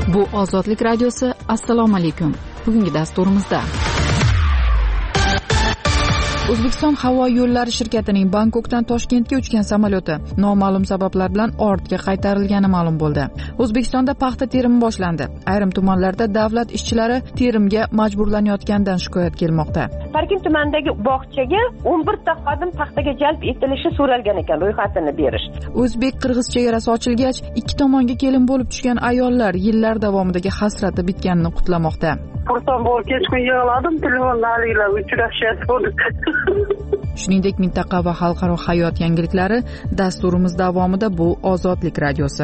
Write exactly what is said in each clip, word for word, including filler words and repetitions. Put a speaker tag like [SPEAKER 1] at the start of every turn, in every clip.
[SPEAKER 1] Bu Ozodlik radiosi. Assalomu alaykum. Bugungi dasturimizda O'zbekiston havo yo'llari shirkatining Bangkokdan Toshkentga uchgan samolyoti noma'lum sabablar bilan ortga qaytarilgani ma'lum bo'ldi. O'zbekistonda paxta terimi boshlandi. Ayrim tumanlarda davlat ishchilari terimga majburlanayotganidan shikoyat kelmoqda.
[SPEAKER 2] Parkent tumanidagi bog'chaga o'n bir ta xodim paxtaga jalb etilishi so'ralgan ekan, ro'yxatini berish.
[SPEAKER 1] O'zbek-qirg'iz chegarasi ochilgach, ikki tomonga kelin bo'lib tushgan ayollar yillar davomidagi hasrati bitganini qutlamoqda.
[SPEAKER 3] Kurtan bo'lib kechqurun yig'ladim, telefonlarga uchrashyapti.
[SPEAKER 1] Shuningdek, mintaqa va xalqaro hayot yangiliklari dasturimiz davomida. Bu Ozodlik radiosi.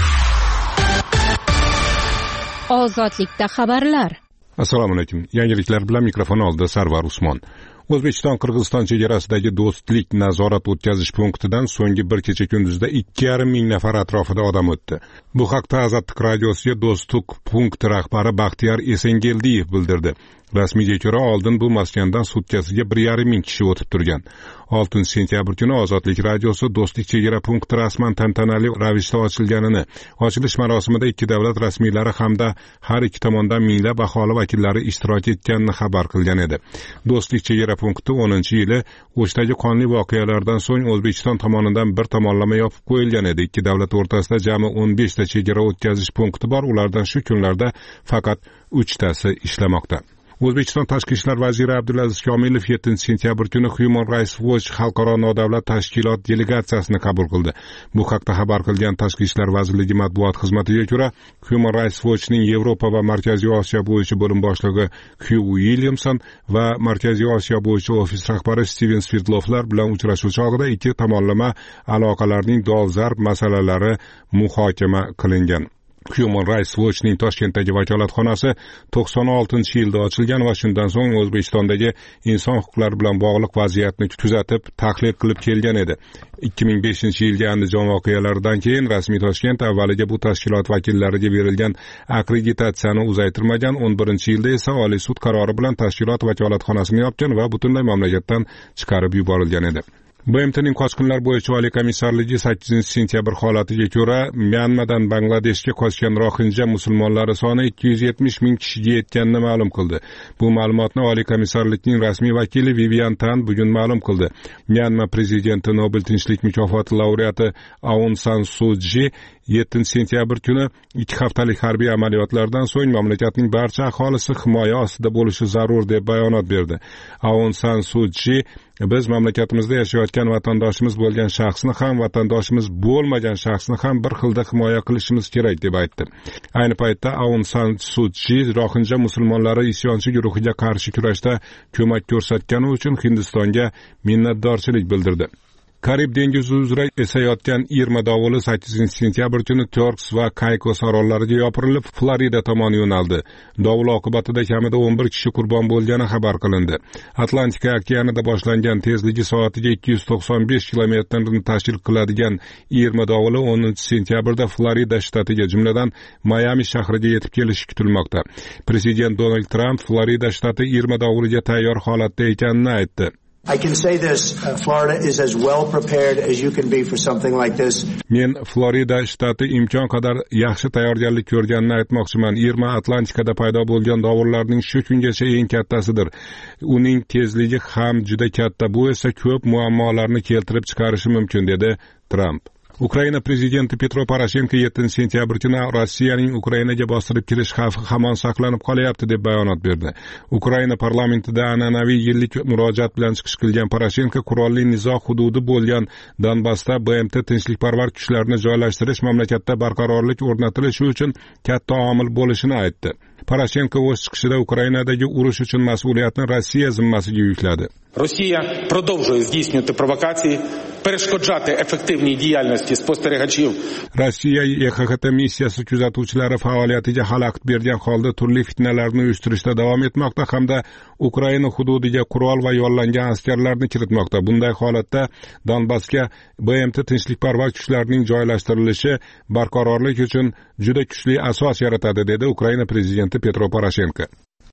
[SPEAKER 4] Ozodlikda xabarlar.
[SPEAKER 5] Assalomu alaykum. Yangiliklar bilan mikrofon oldida Sarvar Usmon. O'zbekiston Qirg'iziston chegarasidagi do'stlik nazorat o'tkazish punktidan so'nggi bir kecha kunduzda ikki yarim ming nafar atrofida odam o'tdi. Bu haqda Azadlik radiosiga do'stlik punkti rahbari Baxtiyor Esengeldiyev bildirdi. Rasmiyga ko'ra, oldin bu maskandan sutkasiga bir yarim ming kishi o'tib turgan. oltinchi sentyabr kuni Ozodlik radiosi do'stlik chegara punkti rasman tantanali ravishda ochilganini, ochilish marosimida ikki davlat rasmiylari hamda har ikki tomondan minglab aholi vakillari ishtirok etganini xabar qilgan edi. Do'stlik chegara punkti o'ninchi yili O'shdagi qonli voqealardan so'ng O'zbekiston tomonidan bir tomonlama yopib qo'yilgan edi. Ikki davlat o'rtasida jami o'n besh ta chegara o'tkazish punkti bor. Ulardan shu kunlarda faqat uch tasi ishlamoqda. O'zbekiston Tashqi ishlar vaziri Abdulaziz Komilov yettinchi sentyabr kuni Human Rights Watch xalqaro nodavlat tashkilot delegatsiyasini qabul qildi. Bu haqda xabar qilgan Tashqi ishlar vazirligi matbuot xizmatiga ko'ra, Human Rights Watchning Yevropa va Markaziy Osiyo bo'yicha bo'lim boshlig'i Hugh Williamson va Markaziy Osiyo bo'yicha ofis rahbari Steven Sverdlovlar bilan uchrashuv chog'ida ikki tomonlama aloqalarning dolzarb masalalari muhokama qilingan. Human Rights Watchning Toshkentdagi vakolatxonasi to'qson oltinchi yilda ochilgan va shundan so'ng O'zbekistondagi inson huquqlari bilan bog'liq vaziyatni kuzatib, tahlil qilib kelgan edi. ikki ming beshinchi yilgi Andijon voqealaridan keyin rasmiy Toshkent avvaliga bu tashkilot vakillariga berilgan akkreditatsiyani uzaytirmagan, o'n birinchi yilda esa Oliy sud qarori bilan tashkilot vakolatxonasini yopgan va butunlay mamlakatdan chiqarib yuborilgan edi. B M T'ning qochqinlar bo'yicha oliy komissarligi sakkizinchi sentyabr holatiga ko'ra, Myanmadan Bangladeshga qochgan rohinja musulmonlari soni ikki yuz yetmish ming kishiga yetganini ma'lum qildi. Bu ma'lumotni oliy komissarlikning rasmiy vakili Vivian Tan bugun ma'lum qildi. Myanma prezidenti Nobel tinchlik mukofoti laureati Aung San Suu Kyi yettinchi sentyabr kuni ikki haftalik harbiy amaliyotlardan so'ng mamlakatning barcha aholisi himoya ostida bo'lishi zarur deb bayonot berdi. Aung San Suu Kyi biz mamlakatimizda yashayotgan vatandoshimiz bo'lgan shaxsni ham, vatandoshimiz bo'lmagan shaxsni ham bir xilda himoya qilishimiz kerak deb aytdi. Ayni paytda Aung San Suu Kyi rohinja musulmonlari isyonchi guruhiga qarshi kurashda ko'mak ko'rsatgani uchun Hindistonga minnatdorchilik bildirdi. Karib dengizi uzra esayotgan Irma dovuli sakkizinchi sentyabr kuni Turks va Caicos orollariga yopirilib, Florida tomon yo'naldi. Dovul oqibatida kamida o'n bir kishi qurbon bo'lgani xabar qilindi. Atlantika okeanida boshlangan tezligi soatiga ikki yuz to'qson besh kilometrni tashkil qiladigan Irma dovuli o'ninchi sentyabrda Florida shtatiga, jumladan Miami shahriga yetib kelishi kutilmoqda. Prezident Donald Trump Florida shtati Irma dovuliga tayyor holatda ekanini aytdi.
[SPEAKER 6] I can say this, uh, Florida is as well prepared as you can be for something like this.
[SPEAKER 5] Men Florida shtati imkon qadar yaxshi tayyorgarlik ko'rganini aytmoqchiman. Irma Atlantikada paydo bo'lgan dovullarning shu kungacha eng kattasidir. Uning tezligi ham juda katta. Bu esa ko'p muammolarni keltirib chiqarishi mumkin, dedi Trump. Ukraina prezidenti Petro Poroshenko yettinchi sentyabr kuni Rossiyaning Ukrainaga bostirib kirish xavfi hamon saqlanib qolyapti deb bayonot berdi. Ukraina parlamentida an'anaviy yillik murojaat bilan chiqish qilgan Poroshenko qurolli nizo hududi bo'lgan Donbassda B M T tinchlikparvar kuchlarini joylashtirish mamlakatda barqarorlik o'rnatilishi uchun katta omil bo'lishini aytdi. Poroshenko o'z chiqishida Ukrainadagi urush uchun mas'uliyatni Rossiya zimmasiga yukladi.
[SPEAKER 7] Росія продовжує здійснювати провокації, перешкоджати ефективній діяльності спостерігачів.
[SPEAKER 5] Rossiya Y X T missiyasi kuzatuvchilari faoliyatiga xalaqit bergan holda turli fitnalarni uyushtirishda davom etmoqda hamda Ukraina hududiga qurol va yollangan askarlarni kiritmoqda. Bunday holatda Donbassga B M T tinchlikparvar kuchlarining joylashtirilishi barqarorlik uchun juda kuchli asos yaratadi, dedi Ukraina prezidenti Petro Poroshenko.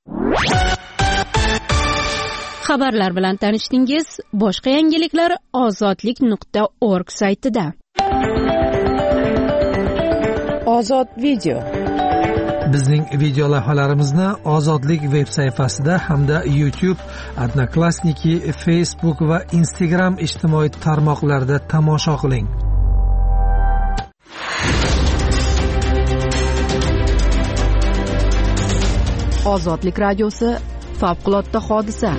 [SPEAKER 4] Xabarlar bilan tanishdingiz. Boshqa yangiliklar ozodlik nuqta org saytida.
[SPEAKER 1] Ozod video.
[SPEAKER 8] Bizning video lavhalarimizni Ozodlik veb sayfasida hamda YouTube, Odnoklassniki, Facebook va Instagram ijtimoiy tarmoqlarida tomosha qiling.
[SPEAKER 1] Ozodlik radiosi favqulodda hodisa.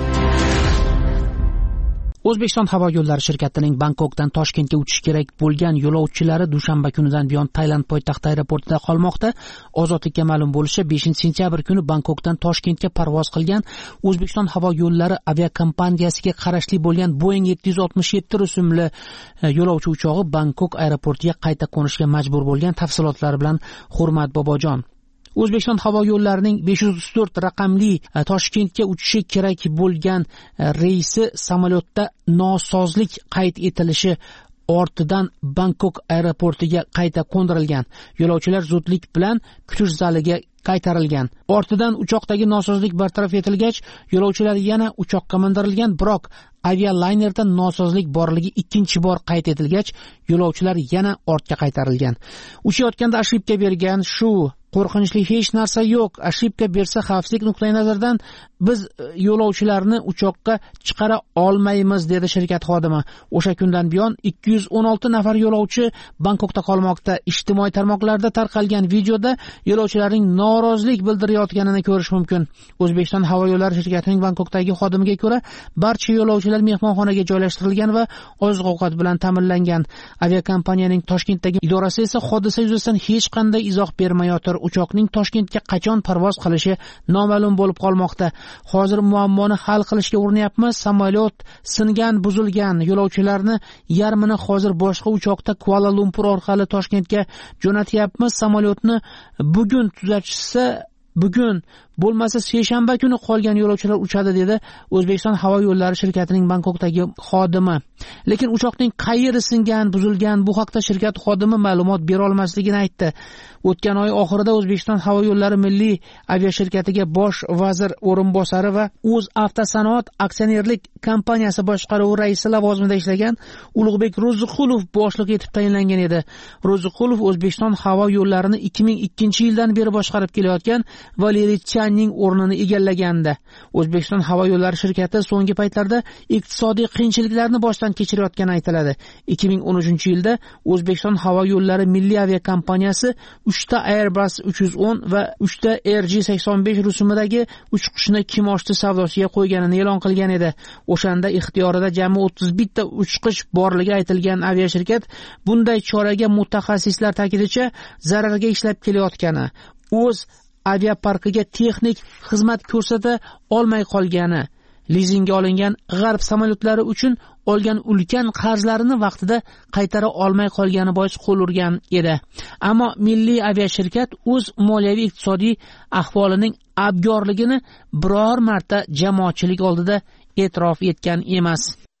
[SPEAKER 9] O'zbekiston havo yo'llari shirkatining Bangkokdan Toshkentga uchish kerak bo'lgan yo'lovchilari dushanba kunidan buyon Tailand poytaxti aeroportida qolmoqda. Ozodlikka ma'lum bo'lishicha, beshinchi sentyabr kuni Bangkokdan Toshkentga parvoz qilgan O'zbekiston havo yo'llari aviakompaniyasiga qarashli bo'lgan Boeing yetti yuz oltmish yetti rusumli yo'lovchi uchog'i Bangkok aeroportiga qayta qo'nishga majbur bo'lgan. Tafsilotlar bilan Hurmat Bobojon. O'zbekiston havo yo'llarining besh yuz o'ttiz to'rt raqamli Toshkentga uchishi kerak bo'lgan reysi samolyotda nosozlik qayd etilishi ortidan Bangkok aeroportiga qayta qo'ndirilgan. Yo'lovchilar zudlik bilan kutish zaliga qaytarilgan. Ortidan uchoqdagi nosozlik bartaraf etilgach, yo'lovchilar yana uchoqqa mindirilgan, biroq avialaynerda nosozlik borligi ikkinchi bor qayd etilgach, yo'lovchilar yana ortga qaytarilgan. Uchayotganda ошибка bergan, shu qo'rqinchli hech narsa yo'q. Ошибка bersa xavfsizlik nuqtai nazaridan biz yo'lovchilarni uchoqqa chiqara olmaymiz, dedi shirkat xodimi. O'sha kundan buyon ikki yuz o'n olti nafar yo'lovchi Bangkokda qolmoqda. Ijtimoiy tarmoqlarda tarqalgan videoda yo'lovchilarning norozilik bildirayotganini ko'rish mumkin. O'zbekiston havo yo'llari shirkatining Bangkokdagi xodimiga ko'ra, barcha yo'lovchilar mehmonxonaga joylashtirilgan va oziq-ovqat bilan ta'minlangan. Aviakompaniyaning Toshkentdagi idorasi esa hodisa yuzasidan hech qanday izoh bermayotir. Uchoqning Toshkentga qachon parvoz qilishi noma'lum bo'lib qolmoqda. Hozir muammoni hal qilishga urinyapmiz. Samolyot singan, buzilgan. Yo'lovchilarni yarmini hozir boshqa uchoqda Kuala Lumpur orqali Toshkentga jo'natyapmiz. Samolyotni bugun tuzatishsa, bugun bo'lmasa seshanba kuni qolgan yo'lovchilar uchadi, dedi O'zbekiston havo yo'llari shirkatining Bangkokdagi xodimi. Lekin uchoqning qayeri singan, buzilgan, bu haqda shirkat xodimi ma'lumot bera olmasligini aytdi. O'tgan oy oxirida O'zbekiston havo yo'llari milliy aviashirkatiga bosh vazir o'rinbosari va O'z avtosanoat aksionerlik kompaniyasi boshqaruvi raisi lavozimida ishlagan Ulug'bek Ro'ziqulov boshliq etib tayinlangan edi. Ro'ziqulov O'zbekiston havo yo'llarini ikki ming ikkinchi yildan beri boshqarib kelayotgan Valeriy Channing o'rnini egallagandi. O'zbekiston havo yo'llari shirkati so'nggi paytlarda iqtisodiy qiyinchiliklarni boshdan kechirayotgani aytiladi. ikki ming o'n uchinchi yilda O'zbekiston havo yo'llari milliy aviakompaniyasi uchta Airbus uch yuz o'n va uchta R G sakson besh rusumidagi uchqushni kimoshdi savdosiga qo'yganini e'lon qilgan edi. O'shanda ixtiyorida jami o'ttiz bitta uchqish borligi aytilgan aviashirkat bunday choraga mutaxassislar ta'kidicha zararga ishlab kelayotgani, o'z aviaparkiga texnik xizmat ko'rsata olmay qolgani, lizingga olingan g'arb samolyotlari uchun olgan ulkan qarzlarini vaqtida qaytara olmay qolgani bois qo'l urgan edi. Ammo milliy aviashirkat o'z moliyaviy iqtisodiy ahvolining abgorligini biror marta jamoatchilik oldida e'tirof etgan emas.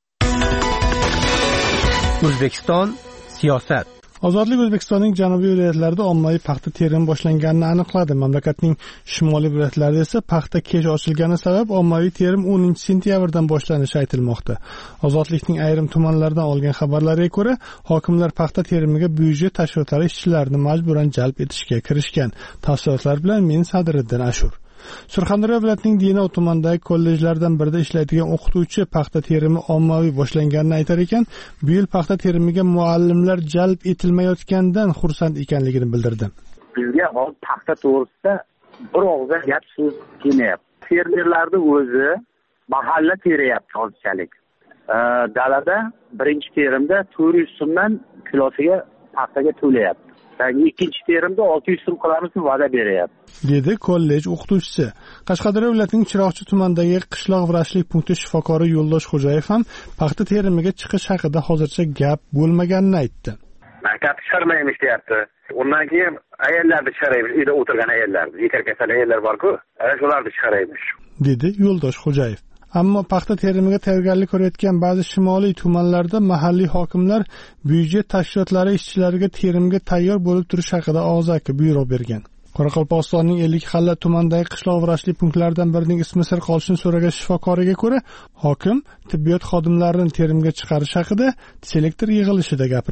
[SPEAKER 10] O'zbekiston siyosat.
[SPEAKER 11] Ozodlik O'zbekistonning janubiy viloyatlarida ommaviy paxta terimi boshlanganini aniqladi. Mamlakatning shimoliy viloyatlarida esa paxta kech ochilgani sabab ommaviy terim o'ninchi sentyabrdan boshlanishi aytilmoqda. Ozodlikning ayrim tumanlaridan olgan xabarlarga ko'ra, hokimlar paxta terimiga byudjet tashkilotlari ishchilarini majburan jalb etishga kirishgan. Tafsilotlar bilan men Sadriddin Ashur. Surxondaryo viloyatining Denov tumanidagi kollejlardan birida ishlaydigan o'qituvchi paxta terimi ommaviy boshlanganini aytar ekan, bu yil paxta terimiga muallimlar jalb etilmayotganidan xursand ekanligini bildirdi.
[SPEAKER 12] Bizga hozir paxta to'g'risida bir og'iz gap so'z kelmayapti. Fermerlarning o'zi mahalla terayapti hozirchalik. Dalada birinchi terimda to'rt yuz so'mdan kilosiga paxtaga to'layapti. Yani ikkinchi terimda olti yuz so'm qilamiz deb va'da beryapti,
[SPEAKER 11] dedi kollej o'qituvchisi. Qashqadaryo viloyatining Chiroqchi tumanidagi qishloq vrachlik punkti shifokori Yo'ldosh Xo'jayev ham paxta terimiga chiqish haqida hozircha gap bo'lmaganini aytdi.
[SPEAKER 13] Maktab chiqarmaymiz deyapti. Undan keyin ayollarni chiqaraymiz, uyda o'tirgan ayollarni, yekar kasal ayollar bor-ku, ana shularni chiqaraymiz,
[SPEAKER 11] dedi Yo'ldosh Xo'jayev. Ammo paxta terimiga tayyorgarlik ko'rayotgan ba'zi shimoliy tumanlarda mahalliy hokimlar byudjet tashkilotlari ishchilariga terimga tayyor bo'lib turish haqida og'zaki buyruq bergan. Qoraqalpog'istonning Ellikqal'a tumanidagi qishloq vrachlik punktlaridan birining ismi sir qolishini so'ragan shifokoriga ko'ra, hokim tibbiyot xodimlarining terimga chiqarish haqida selektor yig'ilishida gapirgan.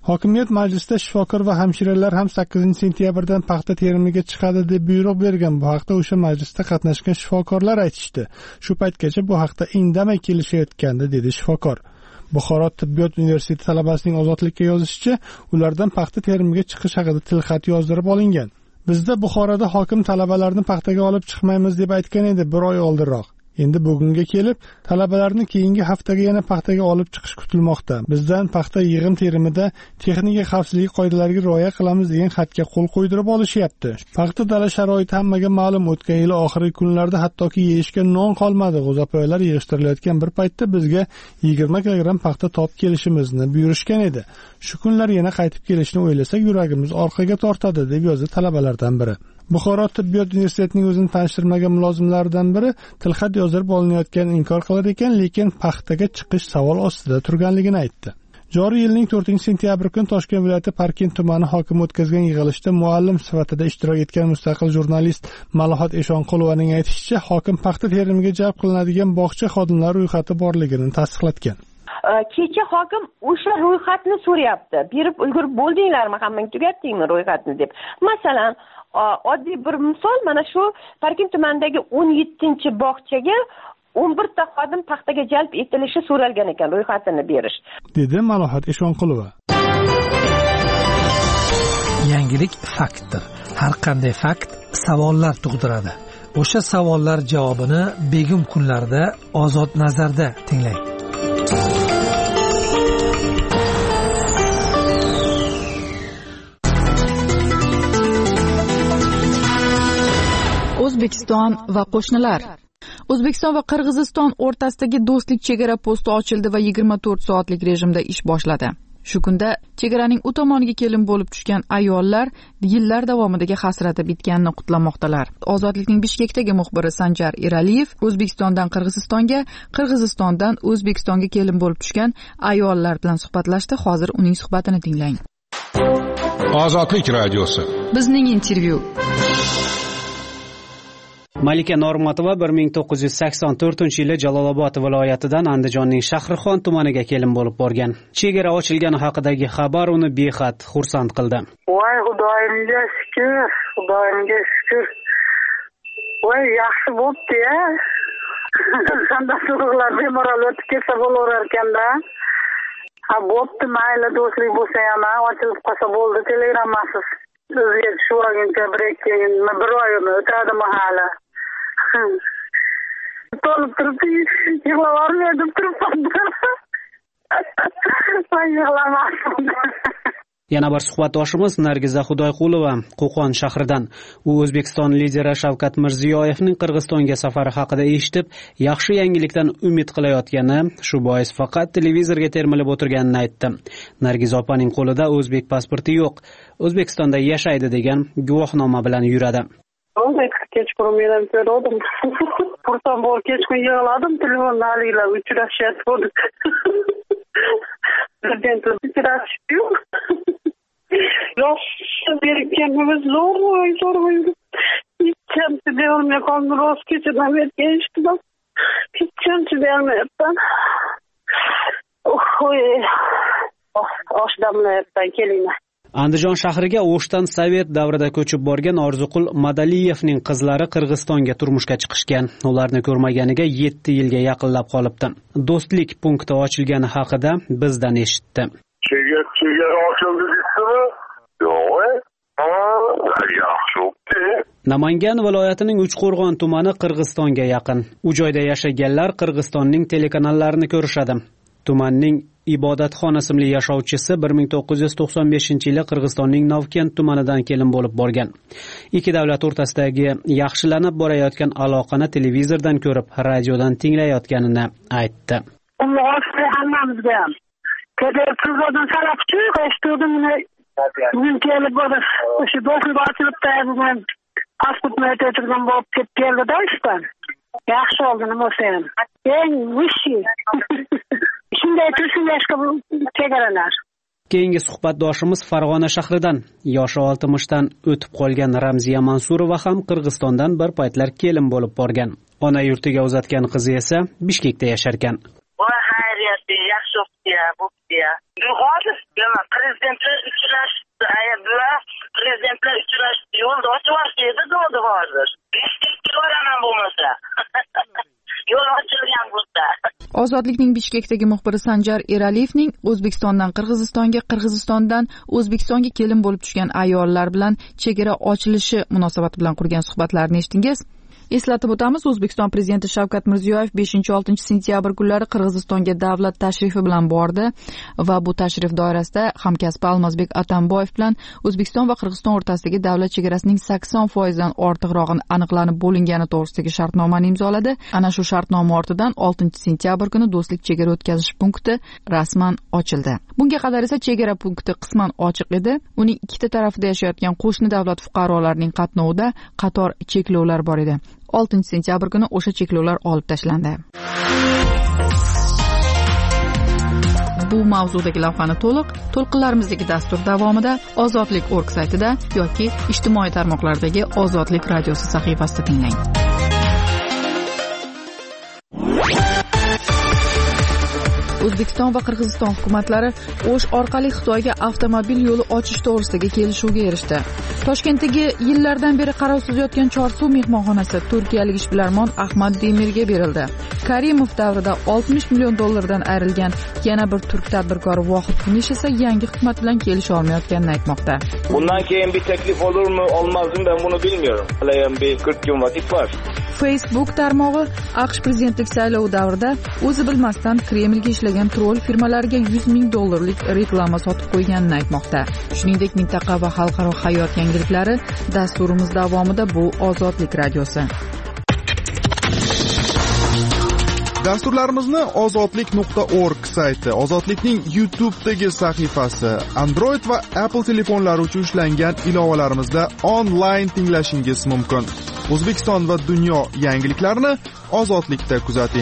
[SPEAKER 11] Hokimiyat majlisida shifokor va hamshiralar ham sakkizinchi sentyabrdan paxta terimiga chiqadi deb buyruq bergan. Bu haqda o'sha majlisda qatnashgan shifokorlar aytishdi. Shu paytgacha bu haqda indamay kelishayotgandi, dedi shifokor. Buxoro tibbiyot universiteti talabasining Ozodlikka yozishicha, ulardan paxta terimiga chiqish haqida tilxat yozdirib olingan. Bizda Buxoroda hokim talabalarni paxtaga olib chiqmaymiz deb aytgan edi bir oy oldinroq. Endi bugunga kelib, talabalarni keyingi haftaga yana paxtaga olib chiqish kutilmoqda. Bizdan paxta yig'im terimida texnika xavfsizlik qoidalariga rioya qilamiz degan xatga qo'l qo'ydirib olishyapti. Paxta dala sharoiti hammaga ma'lum. O'tgan yil oxirgi kunlarda hattoki yeyishga non qolmadi. G'o'zapoyalar yig'ishtirilayotgan bir paytda bizga yigirma kilogramm paxta topib kelishimizni buyurishgan edi. Shu kunlar yana qaytib kelishni o'ylasak, yuragimiz orqaga tortadi, deb yozdi talabalardan biri. Buxoro tibbiyot universitetining o'zini tanishtirmagan mulozimlaridan biri tilxat yozdirib olinayotganini inkor qilar ekan, lekin paxtaga chiqish savol ostida turganligini aytdi. Joriy yilning to'rtinchi sentyabr kuni Toshkent viloyati Parkent tumani hokimi o'tkazgan yig'ilishda muallim sifatida ishtirok etgan mustaqil jurnalist Malohat Eshonqulovaning aytishicha, hokim paxta terimiga jalb qilinadigan bog'cha xodimlari ro'yxati borligini tasdiqlatgan.
[SPEAKER 2] Kecha hokim o'sha ro'yxatni so'rayapti. Berib ulgurib bo'ldinglarmi, hammang tugatdingmi ro'yxatni deb. Masalan, oddiy bir misol, mana shu Parkent tumanidagi o'n yettinchi bog'chaga o'n bir ta xodim paxtaga jalb etilishi so'ralgan ekan, ro'yxatini berish,
[SPEAKER 11] dedi Malohat Eshonqulova.
[SPEAKER 8] Yangilik faktdir. Har qanday fakt savollar tug'diradi. O'sha savollar javobini begim kunlarda Ozod nazarda tinglang.
[SPEAKER 1] O'zbekiston va qo'shnilar. O'zbekiston va Qirg'iziston o'rtasidagi do'stlik chegara posti ochildi va yigirma to'rt soatlik rejimda ish boshladi. Shu kunda chegaraning u tomoniga kelin bo'lib tushgan ayollar yillar davomidagi hasrati bitganini qutlamoqdalar. Ozodlikning Bishkekdagi muxbiri Sanjar Eraliyev O'zbekistondan Qirg'izistonga, Qirg'izistondan O'zbekistonga kelin bo'lib tushgan ayollar bilan suhbatlashdi. Hozir uning suhbatini tinglang.
[SPEAKER 5] Ozodlik radiosi.
[SPEAKER 1] Bizning intervyu.
[SPEAKER 14] Malika Normatova bir ming to'qqiz yuz sakson to'rtinchi yili Jalolobod viloyatidan Andijonning Shahrixon tumaniga kelin bo'lib borgan. Chegara ochilgani haqidagi xabar uni behad xursand qildi.
[SPEAKER 3] Voy Xudoyimga shukr, Xudoyimga shukr. Voy yaxshi bo'pti-ya. Qanday so'rovlar bemalol o'tib ketsa bo'laverar ekanda. Ha, bo'pti, mayli, do'stlik bo'lsa ham ochilib qolsa bo'ldi, telegramasiz. Sizga shu vaqtga bir ikki bir oyimi o'tadimi hali? To'lib turibdi, yig'lab olmaydim turibman. Voy yig'lamasin.
[SPEAKER 14] Yana bir suhbatdoshimiz Nargiza Xudoyqulova Qo'qon shahridan. U O'zbekiston lideri Shavkat Mirziyoyevning Qirg'izistonga safari haqida eshitib, yaxshi yangilikdan umid qilayotgani, shu bois faqat televizorga termilib o'tirganini aytdi. Nargiza opaning qo'lida o'zbek pasporti yo'q. O'zbekistonda yashaydi degan guvohnoma bilan yuradi.
[SPEAKER 3] Kechqurun men ham ko'rdim. Xursand bo'lib kechqurun yig'ladim, telefonda haligilar uchrashyapti. Prezident uchrashdi. Yosh berganimiz zo'r, zo'r. Ikkinchi deyolmay qoldim, rost kechadan beri eshitdim. Ikkinchi deyolmayapman. Oy, osh damlayapman, kelinglar.
[SPEAKER 14] Andijon shahriga O'shdan Sovet davrida ko'chib borgan Orziqul Madaliyevning qizlari Qirg'izistonga turmushga chiqishgan. Ularni ko'rmaganiga yetti yilga yaqinlab qolibdi. Do'stlik punkti ochilgani haqida bizdan eshitdi.
[SPEAKER 15] Chegara chegara ochildi deysizmi? Yo'q. Ha, yaxshi bo'pti.
[SPEAKER 14] Namangan viloyatining Uchqo'rg'on tumani Qirg'izistonga yaqin. U joyda yashaganlar Qirg'izistonning telekanallarini ko'rishadi. Tumanning Ibodatxon ismli yashovchisi bir ming to'qqiz yuz to'qson beshinchi yili Qirg'izistonning Novkent tumanidan kelin bo'lib borgan. Ikki davlat o'rtasidagi yaxshilanib borayotgan aloqani televizordan ko'rib, radiodan tinglayotganini aytdi.
[SPEAKER 3] Allohga hammamizga ham. Kedir Qirg'iziston salafchi eshitdim. Bugun kelib bordi. O'sha do'stlik ochilibdi, bugun pasportni aytayotgan bo'lib ketib keldi-da ishdan. Yaxshi oldi, nima bo'lsa ham. Eng vishi. Shunday turishingizga chegaralar.
[SPEAKER 14] Keyingi suhbatdoshimiz Farg'ona shahridan, yoshi oltmishdan o'tib qolgan Ramziya Mansurova ham Qirg'izistondan bir paytlar kelin bo'lib borgan. Ona yurtiga uzatgan qizi esa Bishkekda yashar ekan.
[SPEAKER 3] Voy xayriyat,
[SPEAKER 16] yaxshi o'qdiya bo'ptiya hozir prezidentlar uchrashdi bular prezidentlar uchrashdi yo'lda ochib edi dodi hozir besh tekka boraman bo'lmasa yo'l ochilgan bo'lsa.
[SPEAKER 1] Ozodlikning Bishkekdagi muxbiri Sanjar Eraliyevning O'zbekistondan Qirg'izistonga, Qirg'izistondan O'zbekistonga kelin bo'lib tushgan ayollar bilan chegara ochilishi munosabati bilan qurgan suhbatlarini eshitdingiz. Eslatib o'tamiz, O'zbekiston prezidenti Shavkat Mirziyoyev beshinchi oltinchi sentyabr kunlari Qirg'izistonga davlat tashrifi bilan bordi va bu tashrif doirasida hamkasbi Almazbek Atamboyev bilan O'zbekiston va Qirg'iziston o'rtasidagi davlat chegarasining sakson foizdan ortiqrog'ini aniqlanib bo'lingani to'g'risidagi shartnomani imzoladi. Ana shu shartnoma ortidan oltinchi sentyabr kuni Do'stlik chegara o'tkazish punkti rasman ochildi. Bunga qadar esa chegara punkti qisman ochiq edi. Uning ikkita tarafida yashayotgan qo'shni davlat fuqarolarining qatnovida qator cheklovlar bor edi. oltinchi sentyabr kuni o'sha cheklovlar olib tashlandi. Bu mavzudagi lavhani to'liq to'lqinlarimizdagi dastur davomida ozodlik точка org saytida yoki ijtimoiy tarmoqlardagi Ozodlik radiosi sahifasida tinglang. O'zbekiston va Qirg'iziston hukumatlari O'sh orqali Xitoyga avtomobil yo'li ochish to'g'risidagi kelishuvga erishdi. Toshkentdagi yillardan beri qarovsiz yotgan Chorsuv mehmonxonasi turkiyalik ishbilarmon Ahmad Demirga berildi. Karimov davrida oltmish million dollardan ayrilgan yana bir turk tadbirkori Vohid Kunish esa yangi hukumat bilan kelisha olmayotganini aytmoqda.
[SPEAKER 17] Bundan keyin bir teklif olur mu olmaz mı ben bunu bilmiyorum. Halen bir qirq kun vakit var.
[SPEAKER 1] Facebook tarmog'i AQSh prezidentlik saylovi davrida o'zi bilmasdan Kremlga ishlagan troll firmalariga yuz ming dollarlik reklama sotib qo'yganini aytmoqda. Shuningdek, mintaqa va xalqaro hayot yangiliklari dasturimiz davomida bu Ozodlik radiosi.
[SPEAKER 18] Dasturlarimizni ozodlik nuqta org sayti, Ozodlikning YouTube'dagi sahifasi, Android va Apple telefonlari uchun ishlangan ilovalarimizda onlayn tinglashingiz mumkin. O'zbekiston va dunyo yangiliklarini Ozodlikda kuzating.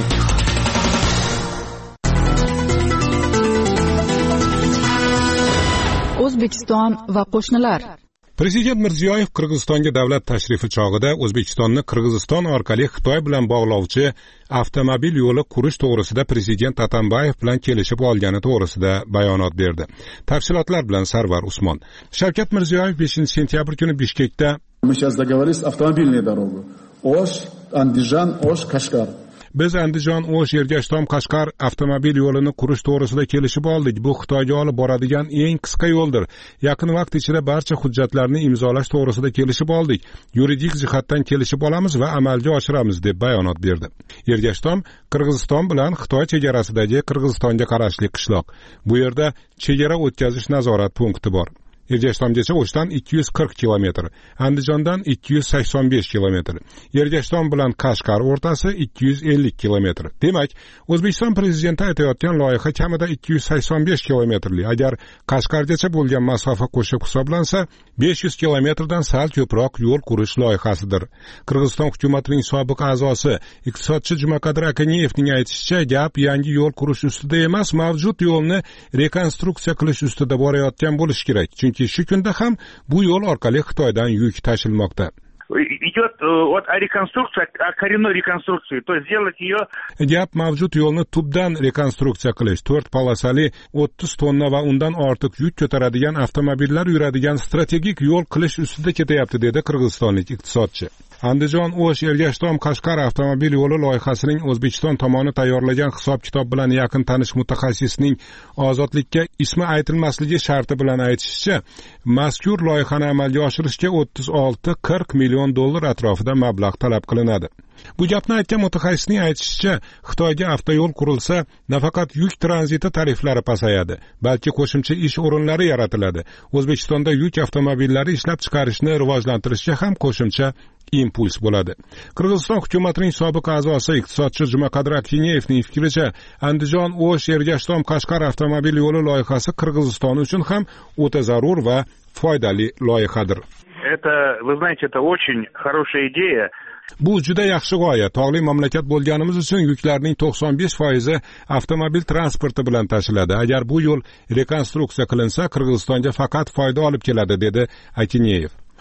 [SPEAKER 1] O'zbekiston va qo'shnilar.
[SPEAKER 5] Prezident Mirziyoyev Qirg'izistonga davlat tashrifi chog'ida O'zbekistonni Qirg'iziston orqali Xitoy bilan bog'lovchi avtomobil yo'li qurish to'g'risida prezident Atambayev bilan kelishib olgani to'g'risida bayonot berdi. Tafsilotlar bilan Sarvar Usmon. Shavkat Mirziyoyev beshinchi sentyabr kuni Bishkekda
[SPEAKER 19] Мы сейчас договорились автомобильную дорогу. Ош, Андижан, Ош, Кашкар.
[SPEAKER 5] Biz Andijon, O'sh, Ergashtom, Qashqar avtomobil yo'lini qurish to'g'risida kelishib oldik. Bu Xitoyga olib boradigan eng qisqa yo'ldir. Yaqin vaqt ichida barcha hujjatlarni imzolash to'g'risida kelishib oldik. Yuridik jihatdan kelishib olamiz va amalga oshiramiz deb bayonot berdi. Ergashtom Qirg'iziston bilan Xitoy chegarasidagi Qirg'izistonga qarashli qishloq. Bu yerda chegara o'tkazish nazorat punkti bor. Ergashtomgacha O'shdan ikki yuz qirq kilometr, Andijondan ikki yuz sakson besh kilometr, Ergashtom bilan Qashqar o'rtasi ikki yuz ellik kilometr. Demak, O'zbekiston prezidenti aytayotgan loyiha kamida ikki yuz sakson besh kilometrli. Agar Qashqargacha bo'lgan masofa qo'shib hisoblansa, besh yuz kilometrdan sal ko'proq yo'l qurish loyihasidir. Qirg'iziston hukumatining sobiq a'zosi, iqtisodchi Jumaqadir Akaniyevning aytishicha, gap yangi yo'l qurish ustida emas, mavjud yo'lni rekonstruksiya qilish ustida borayotgan bo'lishi kerak. Chunki shu kunda ham bu yo'l orqali Xitoydan yuk tashilmoqda.
[SPEAKER 17] Идет от реконструкции, о коренной реконструкции, то есть сделать ее...
[SPEAKER 5] Gap mavjud yo'lni tubdan rekonstruksiya qilish, to'rt polosali o'ttiz tonna va undan ortiq yuk ko'taradigan avtomobillar yuradigan strategik yo'l qilish ustida ketyapti, dedi qirg'izistonlik iqtisodchi. Andijon, O'sh, Ergashtom, Qashqar avtomobil yo'li loyihasining O'zbekiston tomoni tayyorlagan hisob-kitob bilan yaqin tanish mutaxassisning ozodlikka ismi aytilmasligi sharti bilan aytishicha, mazkur loyihani amalga oshirishga o'ttiz olti qirq million dollar atrofida mablag' talab qilinadi. Bu gapni aytgan mutaxassisning aytishicha, Xitoyga avtoyo'l qurilsa, nafaqat yuk tranziti tariflari pasayadi, balki qo'shimcha ish o'rinlari yaratiladi. O'zbekistonda yuk avtomobillari ishlab chiqarishni rivojlantirishga ham qo'shimcha impuls bo'ladi. Qirg'iziston hukumatining sobiq a'zosi iqtisodchi Jumaqadir Akiniyevning fikricha, Andijon, O'sh, Ergashtom, Qashqar avtomobil yo'li loyihasi Qirg'iziston uchun ham o'ta zarur va foydali loyihadir.
[SPEAKER 17] Это, вы знаете, это очень хорошая идея.
[SPEAKER 5] Bu juda yaxshi g'oya. Tog'li mamlakat bo'lganimiz uchun yuklarning to'qson besh foizi avtomobil transporti bilan tashiladi. Agar bu yo'l rekonstruksiya qilinsa, Qirg'izistonga faqat foyda olib keladi, dedi Akiniyev.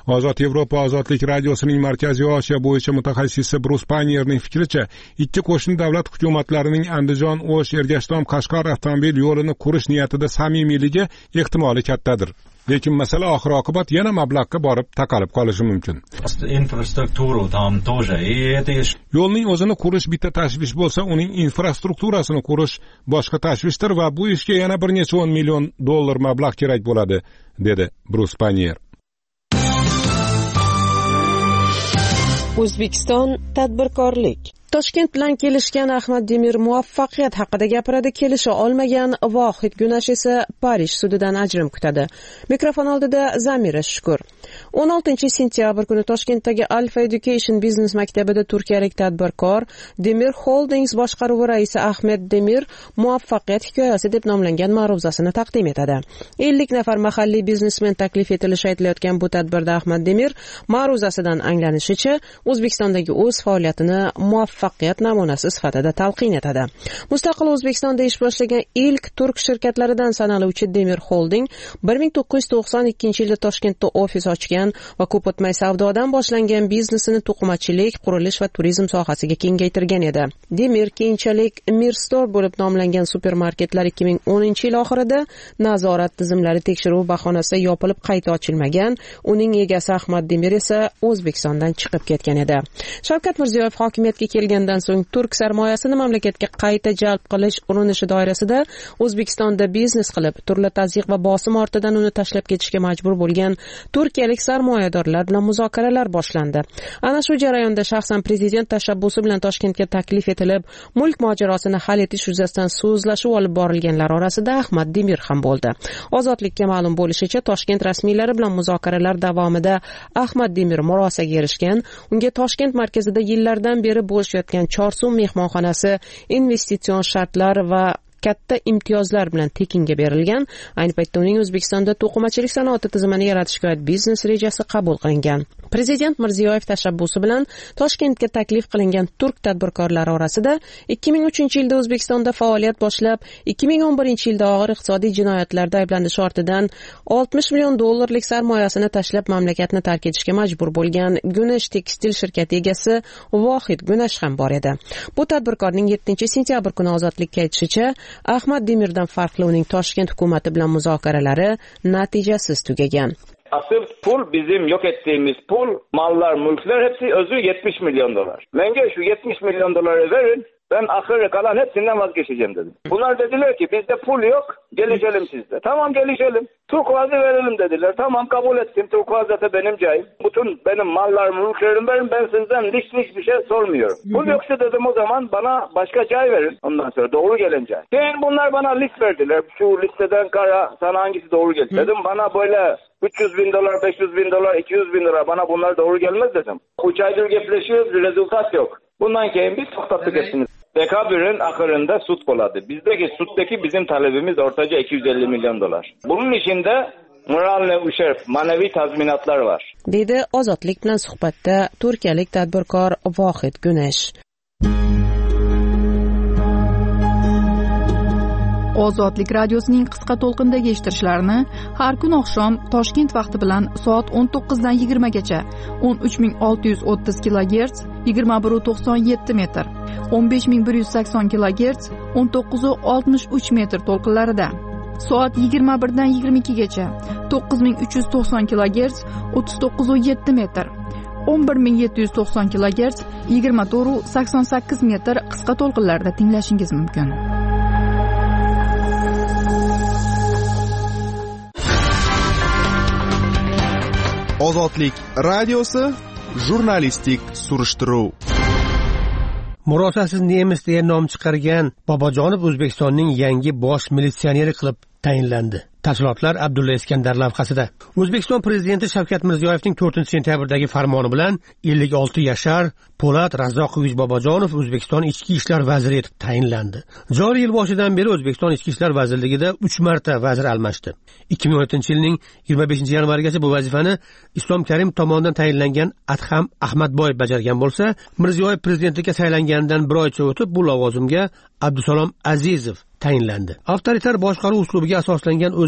[SPEAKER 5] Ozod Yevropa ozodlik radiosining Markaziy Osiyo bo'yicha mutaxassisi Brus Panierning fikricha, ikki qo'shni davlat hukumatlarining Andijon, O'sh, Ergashtom, Qashqar avtomobil yo'lini qurish niyatida samimiyligi ehtimoli kattadir. Lekin masala oxir-oqibat yana mablag'ga borib taqalib qolishi mumkin. Yo'lning o'zini qurish bitta tashvish bo'lsa, uning infrastrukturasini qurish boshqa tashvishdir va bu ishga yana bir necha o'n million dollar mablag' kerak bo'ladi, dedi Brus Panier.
[SPEAKER 20] O'zbekiston tadbirkorlik. Toshkent bilan kelishgan Ahmad Demir muvaffaqiyat haqida gapiradi, kelisha olmagan Vohid Gunash esa Parij sudidan ajrim kutadi. Mikrofon oldida Zamira Shukur. o'n oltinchi sentyabr kuni Toshkentdagi Alfa Education Business maktabida turkiyalik tadbirkor Demir Holdings boshqaruvi raisi Ahmed Demir muvaffaqiyat hikoyasi deb nomlangan ma'ruzasini taqdim etadi. ellik nafar mahalliy biznesmen taklif etilishi aytilayotgan bu tadbirda Ahmad Demir ma'ruzasidan anglanishicha O'zbekistondagi o'z faoliyatini muvaffaqiyat namunasi sifatida talqin etadi. Mustaqil O'zbekistonda ish boshlagan ilk turk shirkatlaridan sanaluvchi Demir Holding bir ming to'qqiz yuz to'qson ikkinchi yilda Toshkentda ofis ochgan va ko'p o'tmay savdodan boshlangan biznesini to'qimachilik, qurilish va turizm sohasiga kengaytirgan edi. Demir keyinchalik Mirstore bo'lib nomlangan supermarketlar ikki ming o'ninchi yil oxirida nazorat tizimlari tekshiruv bahonasida yopilib qayta ochilmagan. Uning egasi Ahmad Demir esa O'zbekistondan chiqib ketgan edi. Shavkat Mirziyoyev hokimiyatga kelgandan so'ng turk sarmoyasini mamlakatga qayta jalb qilish urinishi doirasida O'zbekistonda biznes qilib, turli tazyiq va bosim ortidan uni tashlab ketishga majbur bo'lgan turkiyalik sarmoyadorlar bilan muzokaralar boshlandi. Ana shu jarayonda shaxsan prezident tashabbusi bilan Toshkentga taklif etilib, mulk mojarosini hal etish yuzasidan so'zlashuv olib borilganlar orasida Ahmad Demir ham bo'ldi. Ozodlikka ma'lum bo'lishicha, Toshkent rasmiylari bilan muzokaralar davomida Ahmad Demir murosaga erishgan. Unga Toshkent markazida yillardan beri bo'shayotgan Chorsu mehmonxonasi investitsion shartlar va katta imtiyozlar bilan tekinga berilgan. Ayni paytda uning O'zbekistonda to'qimachilik sanoati tizimini yaratishga oid biznes rejasi qabul qilingan. Prezident Mirziyoyev tashabbusi bilan Toshkentga taklif qilingan turk tadbirkorlari orasida ikki ming uchinchi yilda O'zbekistonda faoliyat boshlab, ikki ming o'n birinchi yilda og'ir iqtisodiy jinoyatlarda ayblanish ortidan oltmish million dollarlik sarmoyasini tashlab mamlakatni tark etishga majbur bo'lgan Gunash tekstil shirkati egasi Vohid Gunash ham bor edi. Bu tadbirkorning yettinchi sentyabr kuni ozodlikka aytishicha, Ahmad Demirdan farqli uning Toshkent hukumati bilan muzokaralari natijasiz tugagan.
[SPEAKER 17] Asıl pul bizim yok ettiğimiz pul, mallar, mülkler hepsi özü yetmiş milyon dolar. Bence şu yetmiş milyon doları verin, ben ahırı kalan hepsinden vazgeçeceğim dedim. Bunlar dediler ki bizde pul yok, gelişelim sizde. Tamam gelişelim. Turkuaz'ı verelim dediler. Tamam kabul ettim. Turkuaz zaten benim cayım. Bütün benim mallar, mülklerim verin. Ben sizden hiç hiçbir şey sormuyorum. Pul yoksa dedim o zaman bana başka cay verin. Ondan sonra doğru gelen cay. Yani bunlar bana list verdiler. Şu listeden kara sana hangisi doğru gelir. Dedim bana böyle üç yüz bin dolar, beş yüz bin dolar, iki yüz bin lira bana bunlar doğru gelmez dedim. Üç aydır yapılaşıyoruz, rezultat yok. Bundan keyin biz toxtattık hepsini. Dekabir'in ahırında süt koladı. Bizdeki sütteki bizim talebimiz ortaca iki yüz elli milyon dolar. Bunun içinde moral ve uşerf, manevi tazminatlar var.
[SPEAKER 20] Dedi Ozodlik bilan suhbatda turkiyalik tadbirkor Vohid Gunash.
[SPEAKER 1] Ozodlik radiosining qisqa to'lqindagi eshittirishlarini har kun oqshom Toshkent vaqti bilan soat o'n to'qqizdan yigirmagacha o'n uch ming olti yuz o'ttiz kilogerts yigirma bir nuqta to'qson yetti metr, o'n besh ming bir yuz sakson kilogerts o'n to'qqiz nuqta oltmish uch metr to'lqinlarida, soat yigirma birdan yigirma ikkigacha to'qqiz ming uch yuz to'qson kilogerts o'ttiz to'qqiz nuqta yetti metr, o'n bir ming yetti yuz to'qson kilogerts yigirma to'rt nuqta sakson sakkiz metr qisqa to'lqinlarda tinglashingiz mumkin.
[SPEAKER 18] Ozodlik radiosi jurnalistik surishtiruv.
[SPEAKER 10] Murosasiz nemis deya nom chiqargan Bobojonov O'zbekistonning yangi bosh militsioneri qilib tayinlandi. Tafsilotlar Abdulla Iskandar lavhasida. O'zbekiston prezidenti Shavkat Mirziyoyevning to'rtinchi sentyabrdagi farmoni bilan ellik olti yashar Po'lat Razzoqovich Bobojonov O'zbekiston ichki ishlar vaziri etib tayinlandi. Joriy yil boshidan beri O'zbekiston ichki ishlar vazirligida uch marta vazir almashdi. ikki ming o'n yettinchi yilning yigirma beshinchi yanvarigacha bu vazifani Islom Karimov tomonidan tayinlangan Adham Ahmadboyev bajargan bo'lsa, Mirziyoyev prezidentlikka saylanganidan bir oycha o'tib bu lavozimga Abdusalom Azizov tayinlandi. Avtoritar boshqaruv uslubiga asoslangan O'zbek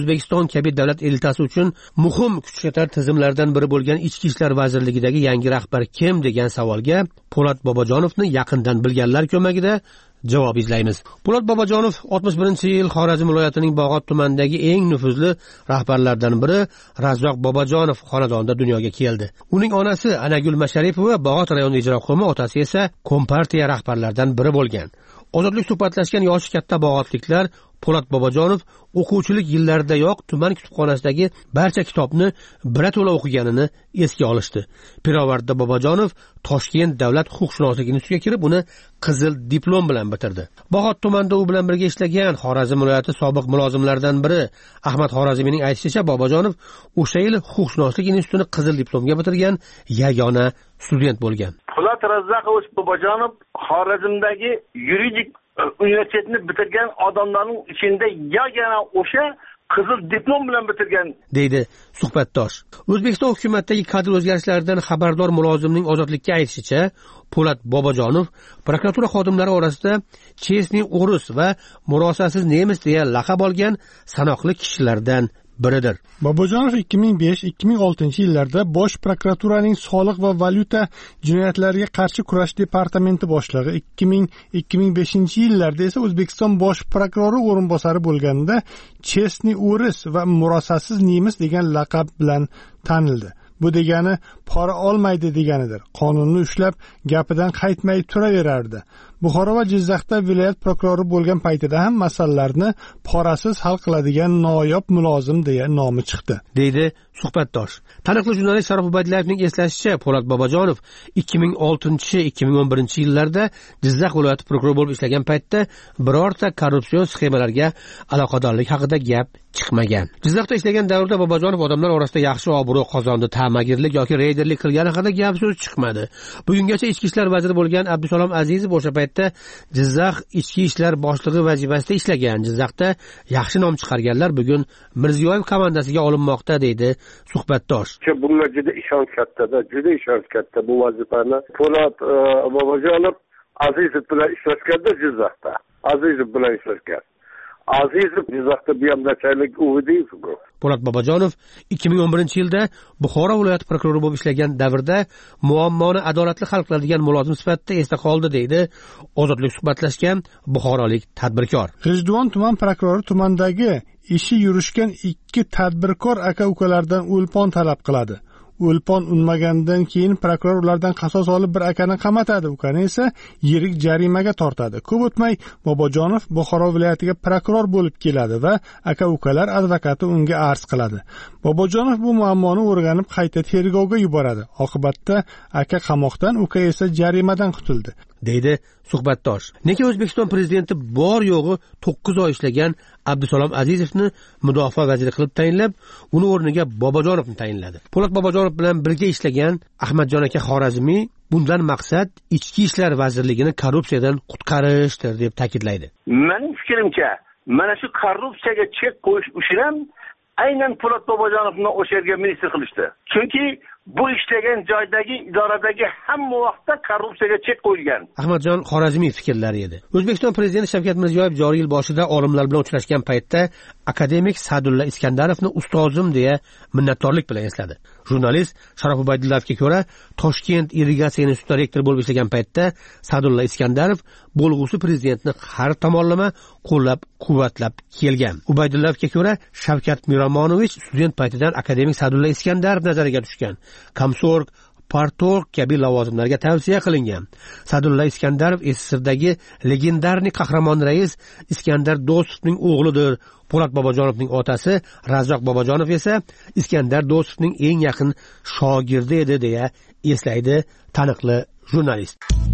[SPEAKER 10] O'zbekiston kabi davlat elitasi uchun muhim kuchsatar tizimlardan biri bo'lgan Ichki ishlar vazirligidagi yangi rahbar kim degan savolga Po'lat Bobojonovni yaqindan bilganlar ko'magida javob izlaymiz. Po'lat Bobojonov oltmish birinchi yil Xorazm viloyatining Bog'ot tumanidagi eng nufuzli rahbarlardan biri Razzoq Bobojonov xonadonida dunyoga keldi. Uning onasi Anagul Masharipova Bog'ot rayoni ijro qo'mi, otasi esa Kompartiya rahbarlaridan biri bo'lgan. Ozodlik suhbatlashgan yoshi katta bog'otliklar Po'lat Bobojonov o'quvchilik yillaridayoq tuman kutubxonasidagi barcha kitobni birato'la o'qiganini esga olishdi. Pirovardda Bobojonov Toshkent davlat huquqshunoslik institutiga kirib, uni qizil diplom bilan bitirdi. Bog'ot tumanida u bilan birga ishlagan Xorazm viloyati sobiq mulozimlaridan biri Ahmad Xorazmiyning aytishicha, Bobojonov o'sha yil huquqshunoslik institutini qizil diplomga bitirgan yagona student bo'lgan.
[SPEAKER 12] Po'lat Razzoqovich Bobojonov Xorazmdagi yuridik universitetni bitirgan odamlarning ichida yagona o'sha qizil diplom bilan bitirgan,
[SPEAKER 10] deydi suhbatdosh. O'zbekiston hukumatidagi kadr o'zgarishlaridan xabardor mulozimning ozodlikka aytishicha, Po'lat Bobojonov prokuratura xodimlari orasida Chesniy o'ris va murosasiz nemis deya laqab olgan sanoqli kishilardan biridir.
[SPEAKER 11] Bobojonov ikki ming besh ikki ming oltinchi yillarda Bosh prokuraturaning soliq va valyuta jinoyatlariga qarshi kurash departamenti boshlig'i, ikki ming ikki ming beshinchi yillarda esa O'zbekiston bosh prokurori o'rinbosari bo'lganida Chesniy o'ris va murosasiz nemis degan laqab bilan tanildi. Bu degani pora olmaydi deganidir. Qonunni ushlab, gapidan qaytmay turaverardi. Buxoro va Jizzaxda viloyat prokurori bo'lgan paytida ham masalalarni porasiz hal qiladigan noyob mulozim deya nomi chiqdi, deydi suhbatdosh. Taniqli jurnalist Sharof Ubaydillayevning eslashicha, Po'lat Bobojonov ikki ming oltinchi ikki ming o'n birinchi yillarda Jizzax viloyati prokurori bo'lib ishlagan paytda birorta korrupsion sxemalarga aloqadorlik haqida gap chiqmagan. Jizzaxda ishlagan davrda Bobojonov odamlar orasida yaxshi obro' qozondi, ta'magirlik yoki reyderlik qilgani haqida gap so'z chiqmadi. Bugungacha ichki ishlar vaziri bo'lgan Abdusalom Azizov o'sha paytda Jizzax ichki ishlar boshlig'i vazifasida ishlagan. Jizzaxda yaxshi nom chiqarganlar bugun Mirziyoyev komandasiga olinmoqda, deydi suhbatdosh.
[SPEAKER 15] Bunga juda ishonch katta-da, juda ishonch katta bu vazifani. Po'lat Bobojonov Azizov bilan ishlashganda Jizzaxda, Azizov bilan ishlashgan. Azizov Jizzaxda biyamdachalik o'g'idiydi.
[SPEAKER 10] Po'lat Bobojonov ikki ming o'n birinchi yilda Buxoro viloyat prokurori bo'lib ishlagan davrda muammoni adolatli hal qiladigan mulozim sifatida esda qoldi, deydi ozodlik suhbatlashgan buxorolik tadbirkor.
[SPEAKER 11] G'ijduvon tuman prokurori tumandagi ishi yurishgan ikki tadbirkor aka-ukalardan o'lpon talab qiladi. O'lpon unmagandan keyin prokuror ulardan qasos olib bir akani qamatadi, ukani esa yirik jarimaga tortadi. Ko'p o'tmay Bobojonov Buxoro viloyatiga prokuror bo'lib keladi va aka-ukalar advokati unga arz qiladi. Bobojonov bu muammoni o'rganib qayta tergovga yuboradi. Oqibatda aka qamoqdan, uka esa jarimadan qutuldi, deydi suhbatdosh. Nega O'zbekiston prezidenti bor yo'g'i to'qqiz oy ishlagan Abdusalom Azizovni mudofaa vaziri qilib tayinlab, uni o'rniga Bobojonovni tayinladi. Po'lat Bobojonov bilan birga ishlagan Ahmadjon aka Xorazmiy bundan maqsad ichki ishlar vazirligini korrupsiyadan qutqarishdir deb ta'kidlaydi.
[SPEAKER 12] Mening fikrimcha, mana shu korrupsiyaga chek qo'yish uchun ham aynan Po'lat Bobojonovni o'sha yerga ministr qilishdi. Chunki bu ishlagan joydagi idoradagi hamma vaqtda korrupsiyaga chek qo'yilgan.
[SPEAKER 10] Ahmadjon Xorazmiy fikrlari edi. O'zbekiston prezidenti Shavkat Mirziyoyev joriy yil boshida olimlar bilan uchrashgan paytda akademik Sadulla Iskandarovni ustozim deya minnatdorlik bilan esladi. Jurnalist Sharof Ubaydillayevga ko'ra, Toshkent irrigatsiya instituti rektori bo'lib ishlagan paytda Sadulla Iskandarov bo'lg'usi prezidentni har tomonlama qo'llab-quvvatlab kelgan. Ubaydillayevga ko'ra, Shavkat Miromonovich student paytidan akademik Sadulla Iskandarov nazariga tushgan. Kamsorg, partorg kabi lavozimlarga tavsiya qilingan. Sadulla Iskandarov S S Rdagi legendarniy qahramon rais Iskandar Do'stovning o'g'lidir. Po'lat Bobojonovning otasi Razzoq Bobojonov esa Iskandar Do'stovning eng yaqin shogirdi edi, deya eslaydi taniqli jurnalist.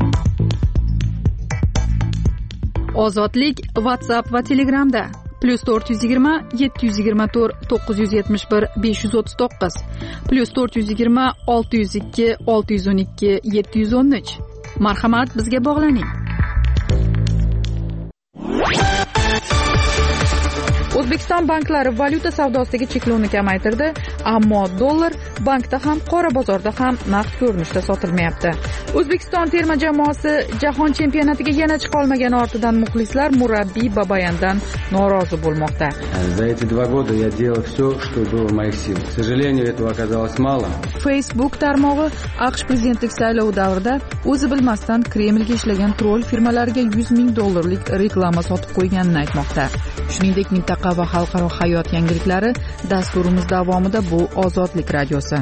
[SPEAKER 1] Ozodlik WhatsApp va Telegramda plus to'rt yuz yigirma yetti yuz yigirma to'rt to'qqiz yuz yetmish bir besh yuz o'ttiz to'qqiz plus to'rt yuz yigirma olti yuz ikki olti yuz o'n ikki yetti yuz o'n uch. Marhamat, bizga bog'laning. O'zbekiston banklari valyuta savdosidagi cheklovni kamaytirdi, ammo dollar bankda ham, qora bozorda ham naqd ko'rinishda sotilmayapti. O'zbekiston terma jamoasi jahon chempionatiga yana chiqa olmagani ortidan muxlislar murabbiy Babayandan norozi bo'lmoqda.
[SPEAKER 21] За эти два года я делал все, что было в моих силах. К сожалению, этого оказалось мало.
[SPEAKER 1] Facebook tarmog'i AQSh prezidentlik saylovi davrida o'zi bilmasdan Kremlga ishlagan troll firmalariga yuz ming dollarlik reklama sotib qo'yganini aytmoqda. Shuningdek, mintaqa va xalqaro hayot yangiliklari dasturimiz davomida bu Ozodlik radiosi.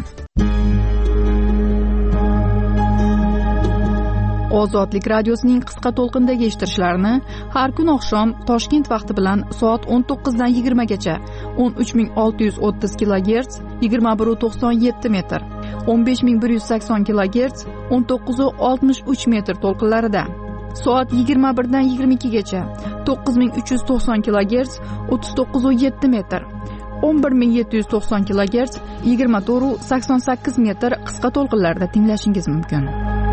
[SPEAKER 1] Ozodlik radiosining qisqa to'lqindagi eshittirishlarini har kun oqshom Toshkent vaqti bilan soat o'n to'qqiz dan yigirma gacha o'n uch ming olti yuz o'ttiz kilogerts yigirma bir nuqta to'qson yetti metr, o'n besh ming bir yuz sakson kilogerts o'n to'qqiz nuqta oltmish uch metr to'lqinlarida, soat yigirma bir dan yigirma ikki gacha to'qqiz ming uch yuz to'qson kilogerts o'ttiz to'qqiz nuqta yetti metr, o'n bir ming yetti yuz to'qson kilogerts yigirma to'rt nuqta sakson sakkiz metr qisqa to'lqinlarda tinglashingiz mumkin.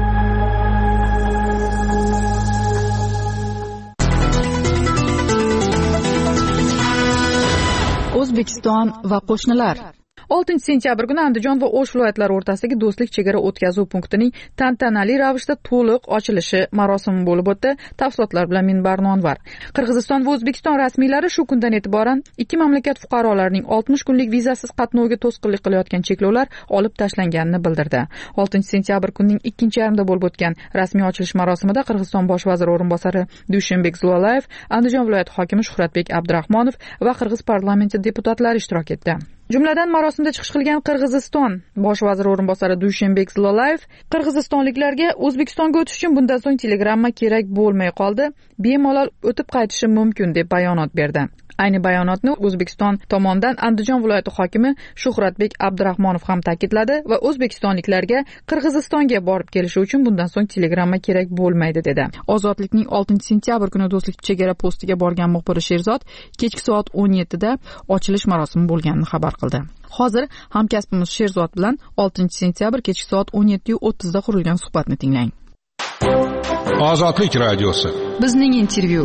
[SPEAKER 1] O'zbekiston va qo'shnilar. oltinchi sentyabr kuni Andijon va O'sh viloyatlari o'rtasidagi do'stlik chegara o'tkazuv punktining tantanali ravishda to'liq ochilishi marosimi bo'lib o'tdi. Tafsilotlar bilan Minbar Nonvar. Qirg'iziston va O'zbekiston rasmiylari shu kundan e'tiboran ikki mamlakat fuqarolarining oltmish kunlik vizasiz qatnoviga to'sqinlik qilayotgan cheklovlar olib tashlanganini bildirdi. oltinchi sentyabr kunining ikkinchi yarmida bo'lib o'tgan rasmiy ochilish marosimida Qirg'iziston bosh vaziri o'rinbosari Dushanbek Zulalayev, Andijon viloyati hokimi Shuhratbek Abdurahmonov va Qirg'iz parlamenti deputatlari ishtirok etdi. Jumladan marosimda chiqish qilgan Qirg'iziston bosh vaziri o'rinbosari Dushanbek Zulalayev qirg'izistonliklarga O'zbekistonga o'tish uchun bundan so'ng telegramma kerak bo'lmay qoldi, bemalol o'tib qaytishi mumkin deb bayonot berdi. Ayni bayonotni O'zbekiston tomonidan Andijon viloyati hokimi Shuhratbek Abdurahmonov ham ta'kidladi va o'zbekistonliklarga Qirg'izistonga borib kelishi uchun bundan so'ng telegramma kerak bo'lmaydi dedi. Ozodlikning oltinchi sentyabr kuni do'stlik chegara postiga borgan muxbiri Sherzod kechki soat o'n yettida ochilish marosimi bo'lganini xabar qildi. Hozir hamkasbimiz Sherzod bilan oltinchi sentyabr kechki soat o'n yetti o'ttizda qurilgan suhbatni tinglang.
[SPEAKER 5] Ozodlik radiosi.
[SPEAKER 1] Bizning intervyu.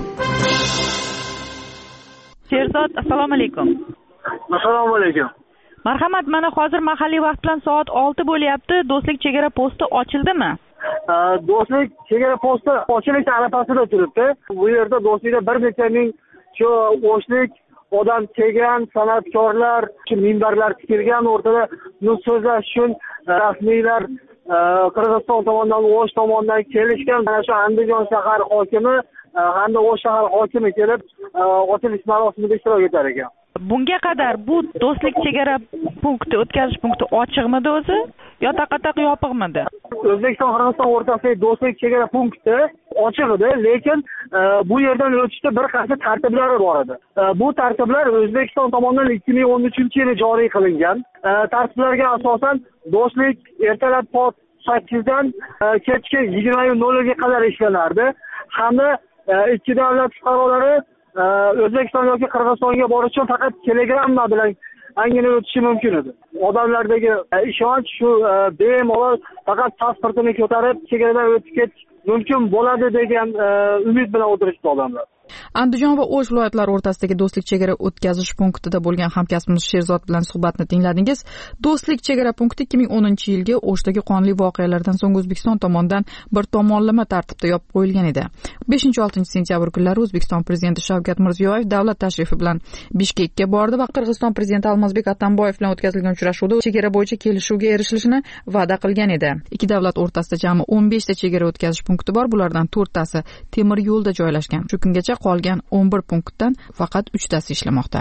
[SPEAKER 22] Sherzod, assalomu alaykum.
[SPEAKER 23] Assalomu alaykum.
[SPEAKER 22] Marhamat, mana hozir mahalliy vaqt bilan soat olti bo'lyapti. Do'stlik chegara posti ochildimi?
[SPEAKER 23] Do'stlik chegara posti ochilish arafasida turibdi. Bu yerda do'stlikda bir necha ming shu o'shlik odam kelgan, san'atkorlar, minbarlar tikilgan, o'rtada nutq so'zlash uchun rasmiylar Qirg'iziston tomonidan, O'sh tomonidan kelishgan. Mana shu Andijon shahar hokimi hamda O'sh shahar hokimi kelib ochilish marosimida ishtirok etar ekan.
[SPEAKER 22] Bunga qadar bu do'stlik chegara punkti, o'tkazish punkti ochiqmidi o'zi yo taqataq yopiqmidi?
[SPEAKER 23] O'zbekiston Qirg'iziston o'rtasidagi do'stlik chegara punkti ochiq edi, lekin bu yerdan o'tishda bir qancha tartiblari bor edi. Bu tartiblar O'zbekiston tomonidan ikki ming o'n uchinchi yili joriy qilingan. Tartiblarga asosan do'stlik ertalab soat sakkizdan kechki yigirma nolga qadar ishlanardi. Hamda ikki davlat fuqarolari O'zbekiston yoki Qirg'izistonga borish uchun faqat telegramma bilan angina o'tishi mumkin edi. Odamlardagi ishonch shu bemalol faqat pasportini ko'tarib chegaradan o'tib ketish mumkin bo'ladi degan umid bilan o'tirishdi odamlar.
[SPEAKER 1] Andijon va O'sh viloyatlari o'rtasidagi do'stlik chegara o'tkazish punktida bo'lgan hamkasbimiz Sherzod bilan suhbatni tingladingiz. Do'stlik chegara punkti ikki ming o'ninchi yilgi O'shdagi qonli voqealardan so'ng O'zbekiston tomonidan bir tomonlama tartibda yopib qo'yilgan edi. beshinchi oltinchi sentyabr kunlari O'zbekiston prezidenti Shavkat Mirziyoyev davlat tashrifi bilan Bishkekka bordi va Qirg'iziston prezidenti Almazbek Atamboyev bilan o'tkazilgan uchrashuvda chegara bo'yicha kelishuvga erishilishini va'da qilgan edi. Ikki davlat o'rtasida jami o'n besh ta chegara o'tkazish punkti bor. Bulardan to'rttasi temir yo'lda joylashgan. Shu kungacha qolgan o'n bir punktdan faqat uchtasi ishlamoqda.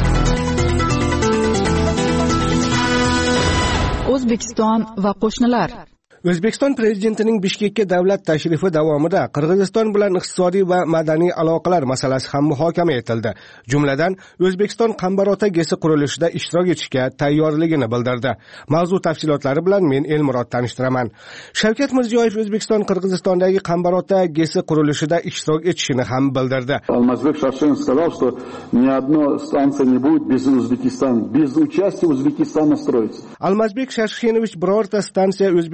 [SPEAKER 1] O'zbekiston va qo'shnilar.
[SPEAKER 24] O'zbekiston prezidentining Bishkekka davlat tashrifi davomida Qirg'iziston bilan iqtisodiy va madaniy aloqalar masalasi ham muhokama etildi. Jumladan, O'zbekiston Qambarota gesi qurilishida ishtirok etishga tayyorligini bildirdi. Mavzu tafsilotlari bilan men Elmurod tanishtiraman. Shavkat Mirziyoyev O'zbekiston Qirg'izistondagi Qambarota gesi qurilishida ishtirok etishini ham bildirdi.
[SPEAKER 19] Almazbek Shashkin сказал, что ни одна станция не будет без Узбекистана, без участия Узбекистана строиться.
[SPEAKER 24] Almazbek Shashkinovich birorta stansiya O'zbekiston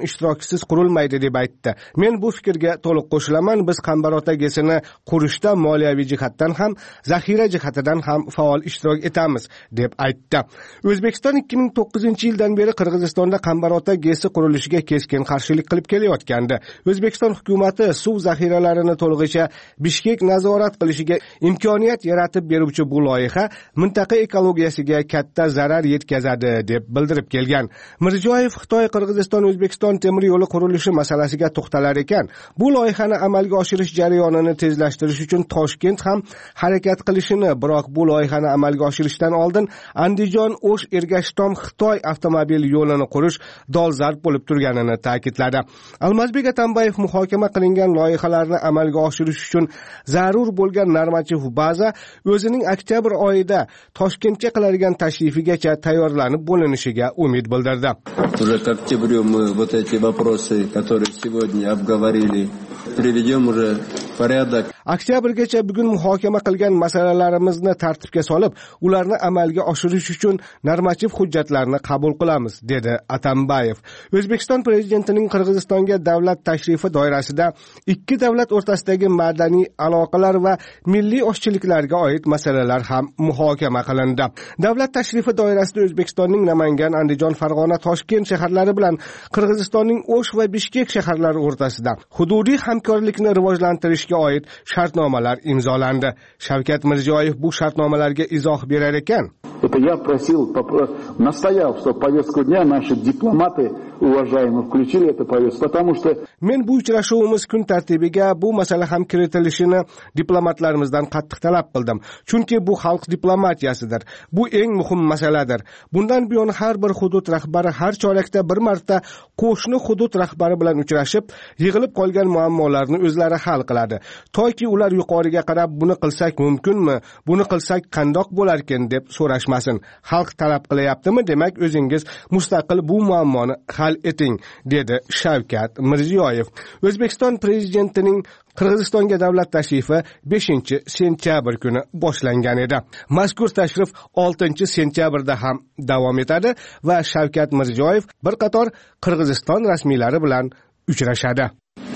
[SPEAKER 24] ishtirokchisiz qurilmaydi deb aytdi. Men bu fikrga to'liq qo'shilaman. Biz Qambarota gesini qurishda moliyaviy jihatdan ham, zaxira jihatidan ham faol ishtirok etamiz deb aytdi. O'zbekiston ikki ming to'qqizinchi yildan beri Qirg'izistonda Qambarota gesi qurilishiga keskin qarshilik qilib kelayotgandi. O'zbekiston hukumati suv zaxiralarini to'lig'icha Bishkek nazorat qilishiga imkoniyat yaratib beruvchi bu loyiha mintaqa ekologiyasiga katta zarar yetkazadi deb bildirib kelgan. Mirziyoyev Xitoy Qirg'iziston O'zbekiston temir yo'li qurilishi masalasiga to'xtalar ekan. Bu loyihani amalga oshirish jarayonini tezlashtirish uchun Toshkent ham harakat qilishini, biroq bu loyihani amalga oshirishdan oldin Andijon O'sh Ergashtom Xitoy avtomobil yo'lini qurish dolzarb bo'lib turganini ta'kidladi. Almazbek Atambayev muhokama qilingan loyihalarni amalga oshirish uchun zarur bo'lgan normativ baza o'zining oktyabr oyida Toshkentga qiladigan tashrifigacha tayyorlanib bo'linishiga umid bildirdi.
[SPEAKER 21] Уже к октябрю мы вот эти вопросы, которые сегодня обговорили, приведем уже в порядок.
[SPEAKER 24] Oktyabrgacha bugun muhokama qilgan masalalarimizni tartibga solib, ularni amalga oshirish uchun normativ hujjatlarni qabul qilamiz, dedi Atambayev. O'zbekiston prezidentining Qirg'izistonga davlat tashrifi doirasida ikki davlat o'rtasidagi madaniy aloqalar va milliy oshchiliklarga oid masalalar ham muhokama qilindi. Davlat tashrifi doirasida O'zbekistonning Namangan, Andijon, Farg'ona, Toshkent shaharlari bilan Qirg'izistonning O'sh va Bishkek shaharlari o'rtasida hududiy hamkorlikni rivojlantirishga oid shartnomalar imzolandi. Shavkat Mirziyoyev bu shartnomalarga izoh berar ekan.
[SPEAKER 19] Это я просил, настоял, что в повестку дня наши дипломаты уважаемые включили эту повестку, потому что
[SPEAKER 24] men bu uchrashuvimiz kun tartibiga bu masala ham kiritilishini diplomatlarimizdan qattiq talab qildim. Chunki bu xalq diplomatiyasidir. Bu eng muhim masaladir. Bundan buyon har bir hudud rahbari har chorakda bir marta qo'shni hudud rahbari bilan uchrashib, yig'ilib qolgan muammolarni o'zlari hal qiladi. Toki ular yuqoriga qarab buni qilsak mumkinmi, buni qilsak qandoq bo'larkin deb so'rashmasin. Xalq talab qilyaptimi, demak o'zingiz mustaqil bu muammoni hal eting, dedi Shavkat Mirziyoyev. O'zbekiston prezidentining Qirg'izistonga davlat tashrifi beshinchi sentyabr kuni boshlangan edi. Mazkur tashrif oltinchi sentyabrda ham davom etadi va Shavkat Mirziyoyev bir qator Qirg'iziston rasmiylari bilan uchrashadi.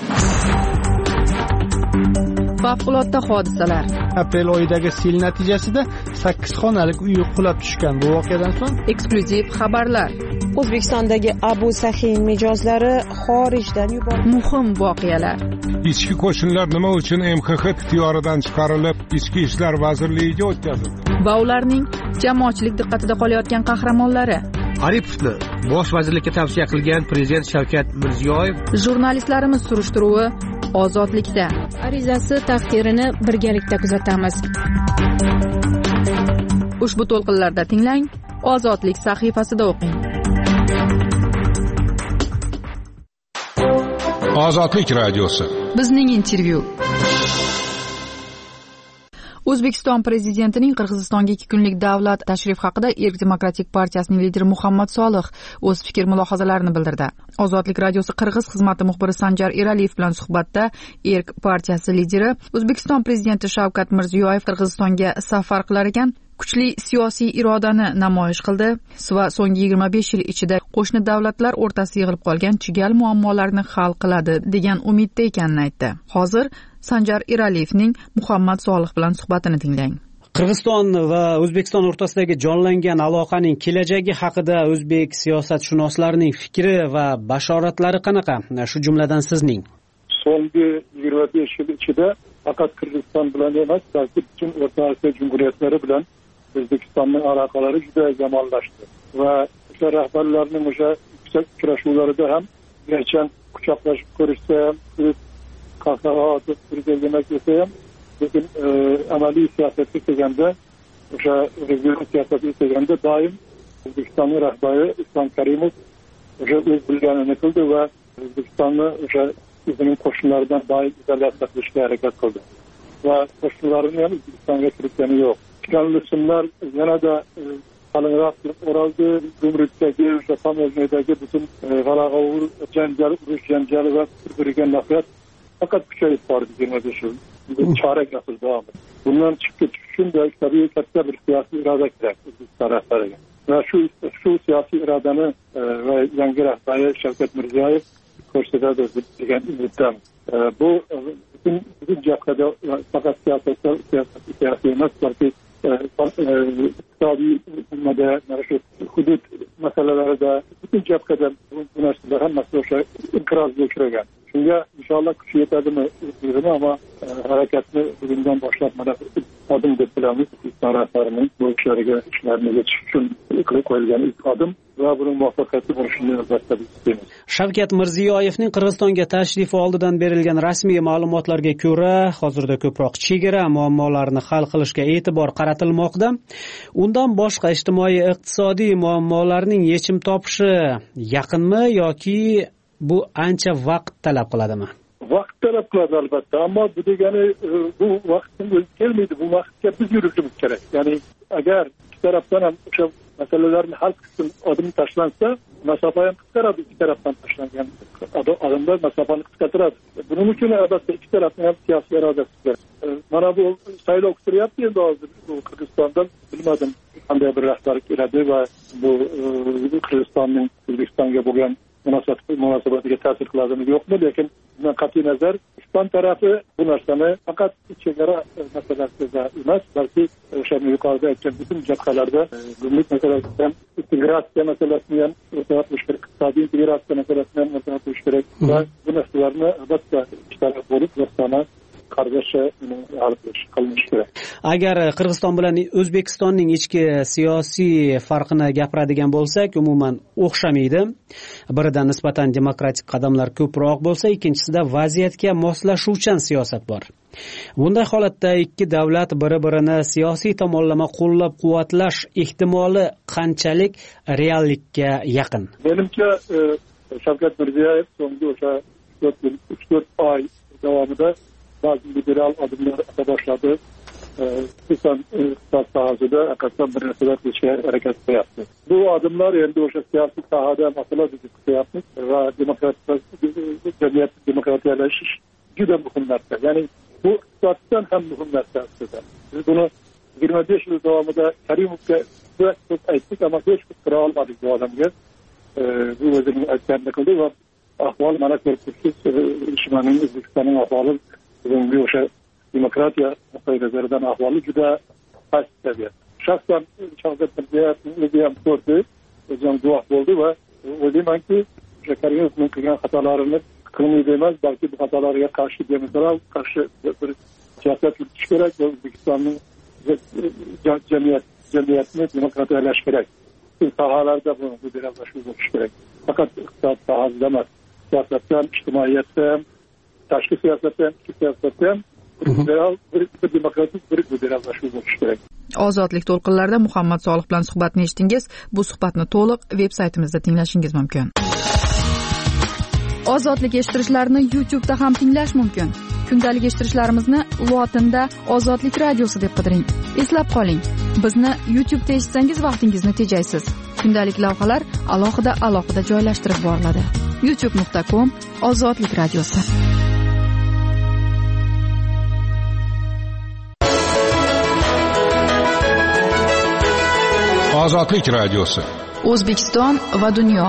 [SPEAKER 1] Favqulodda hodisalar.
[SPEAKER 11] Aprel oyidagi sel natijasida sakkiz xonalik uy qulab tushgan. Bu voqeadan so'ng
[SPEAKER 1] eksklyuziv xabarlar.
[SPEAKER 20] O'zbekistondagi Abu Sahin mijozlari xorijdan yuborildi.
[SPEAKER 1] Muhim voqealar.
[SPEAKER 5] Ichki qo'shinlar nima uchun M X X ixtiyoridan chiqarilib, Ichki ishlar vazirligiga o'tkazildi?
[SPEAKER 1] Va ularning jamoatchilik diqqatida qolayotgan qahramonlari.
[SPEAKER 10] Aripovni bosh vazirlikka tavsiya qilgan prezident Shavkat Mirziyoyev.
[SPEAKER 1] Jurnalistlarimiz surishtiruvi ozodlikda.
[SPEAKER 4] Arizasi taqdirini birgalikda kuzatamiz.
[SPEAKER 1] Ushbu to'lqinlarda tinglang, Ozodlik sahifasida o'qing.
[SPEAKER 5] Ozodlik radiosi.
[SPEAKER 1] Bizning intervyu. O'zbekiston prezidentining Qirg'izistonga ikki kunlik davlat tashrif haqida Erk demokratik partiyasining lideri Muhammad Solih o'z fikr mulohazalarini bildirdi. Ozodlik radiosi Qirg'iz xizmati muxbiri Sanjar Eraliyev bilan suhbatda Erk partiyasi lideri O'zbekiston prezidenti Shavkat Mirziyoyev Qirg'izistonga safar qilar ekan kuchli siyosiy irodani namoyish qildi va so'nggi yigirma besh yil ichida qo'shni davlatlar o'rtasida yig'ilib qolgan chigal muammolarni hal qiladi degan umidda ekanini aytdi. Hozir Sanjar Eraliyevning Muhammad Solih bilan suhbatini tinglang.
[SPEAKER 14] Qirg'iziston va O'zbekiston o'rtasidagi jonlangan aloqaning kelajagi haqida o'zbek siyosatshunoslarining fikri va bashoratlari qanaqa? Shu jumladan sizning.
[SPEAKER 6] So'nggi yigirma besh yil ichida faqat Qirg'iziston bilan emas, balki butun O'rta Osiyo jumhuriyatlari bilan O'zbekistonning aloqalari juda yomonlashdi va o'sha rahbarlarning o'sha yuksak uchrashuvlarida ham gerchan quchoqlashib ko'rishsa ham, qahqaha yemak yesa ham, lekin amaliy siyosatga kelganda, o'sha regional siyosatga kelganda doim O'zbekistonning rahbari Islom Karimov o'sha o'z bilganini qildi va O'zbekistonni o'sha o'zining qo'shinlaridan doim izolyatsiya qilishga harakat qildi va qo'shinlarini ham O'zbekistonga kiritgani yo'q. Chiqanliklar yanada qalinroq o'raldi. Gumrukdagi o'sha Tamoznedagi butun g'ala-g'ovur, janjal, urush janjali va bir-biriga nafrat faqat kuchayib bordi yigirma besh yil. Chorak asr davomida. Bundan chiqib ketish uchun tabiiy katta bir siyosiy iroda kerak O'zbekiston rahbariga. va shu shu siyosiy irodani va yangi rahbari Shavkat Mirziyoyev ko'rsatadi degan umiddamiz. Bu butun butun jabhada faqat siyosat siyosiy emas, balki iqtisodiy mana shu hudud masalalarida butun jabhada bu narsalar hammasi o'sha inqirozga uchragan. Shunga inshaalloh kuchi yetadimi bilmayman, ammo harakatni bugundan boshlab mana odim deb bilamiz. O'zbekiston rahbarining bu ishlariga ishlarini yetish uchun qilib qo'yilgan ilk odim va buning muvaffaqiyatli bo'lishini albatta biz istaymiz.
[SPEAKER 14] Shavkat Mirziyoyevning Qirg'izistonga tashrifi oldidan berilgan rasmiy ma'lumotlarga ko'ra, hozirda ko'proq chegara muammolarini hal qilishga e'tibor qaratilmoqda. Undan boshqa ijtimoiy iqtisodiy muammolarning yechim topishi yaqinmi yoki bu ancha vaqt talab qiladimi?
[SPEAKER 6] Vaqt talab qiladi albatta, ammo bu degani bu vaqtning o'zi kelmaydi. Bu vaqtga biz yurishimiz kerak. Ya'ni agar ikki tarafdan ham o'sha masalalarni hal qilishga odim tashlansa, masofa ham qisqaradi. Ikki tarafdan tashlangan odamlar masofani qisqartiradi. Buning uchun albatta ikki tarafning ham siyosiy irodasi kerak. Mana bu saylov kutilyapti endi hozir bu Qirg'izistondan, bilmadim qanday bir rahbar keladi va bu Qirg'izistonning O'zbekistonga bo'lgan munosabatiga ta'sir qiladimi yo'qmi, lekin bundan qat'iy nazar O'zbekiston tarafi bu narsani faqat chegara masalasida emas, balki o'sha yuqorida aytgan butun jabhalarda gumruk masalasida ham, integratsiya masalasini ham o'rtaga qo'yish kerak, iqtisodiy integratsiya masalasini ham o'rtaga qo'yish kerak va bu narsalarni albatta ikki taraf bo'lib do'stona qardoshcha hal qilinishi kerak.
[SPEAKER 14] Agar Qirg'iziston bilan O'zbekistonning ichki siyosiy farqini gapiradigan bo'lsak, umuman o'xshamaydi. Biridan nisbatan demokratik qadamlar ko'proq bo'lsa, ikkinchisida vaziyatga moslashuvchan siyosat bor. Bunday holatda ikki davlat bir-birini siyosiy tomonlama qo'llab-quvvatlash ehtimoli qanchalik reallikka yaqin?
[SPEAKER 6] Menimcha, Shavkat Mirziyoyev so'nggi o'sha uch to'rt oy davomida ba'zi liberal odamlar ata boshladi. Xususan iqtisod sohasida aqasdan bir narsalar qilishga harakat qilyapti. Bu odamlar endi o'sha siyosiy sohada masala deb qilyapmiz va demokratik jamiyat demokratiyalashish juda muhim narsa. Ya'ni bu iqtisoddan ham muhim narsa aslida. Biz buni yigirma besh yil davomida Karimovga ko'p aytdik, ammo hech bir qira olmadik bu odamga. Bu o'zining aytganini qildi va ahvol mana ko'rib Shimoliy O'zbekistonning ahvoli bugungi o'sha demokratiya nuqtai nazaridan ahvoli juda past saviyada. Shaxsan Shavkat Mirziyoyevning o'zi ham ko'rdi, o'zi ham guvoh bo'ldi va o'ylaymanki, o'sha Karimovning qilgan xatolarini qilmaydi emas, balki bu xatolarga qarshi demoral qarshi bir siyosat yuritish kerak va O'zbekistonning jamiyat jamiyatni demokratiyalash kerak. Bu sohalarda bu liberallashuv bo'lishi kerak. Faqat iqtisod sohasida emas, siyosatda ham, ijtimoiyatda ham, tashqi siyosatda ham, ichki siyosatda ham liberal, bir demokratik, bir liberallashuv bo'lishi kerak.
[SPEAKER 1] Ozodlik to'lqinlarida Muhammad Solih bilan suhbatni eshitdingiz. Bu suhbatni to'liq veb-saytimizda tinglashingiz mumkin. Ozodlik eshittirishlarni YouTube'da ham tinglash mumkin. Kundalik eshittirishlarimizni lotinda Ozodlik radiosi deb qidiring. Eslab qoling, bizni YouTube'da eshitsangiz vaqtingizni tejaysiz. Kundalik lavhalar alohida alohida joylashtirib boriladi. youtube nuqta com Ozodlik radiosi.
[SPEAKER 5] Ozodlik radiosi.
[SPEAKER 1] O'zbekiston va dunyo.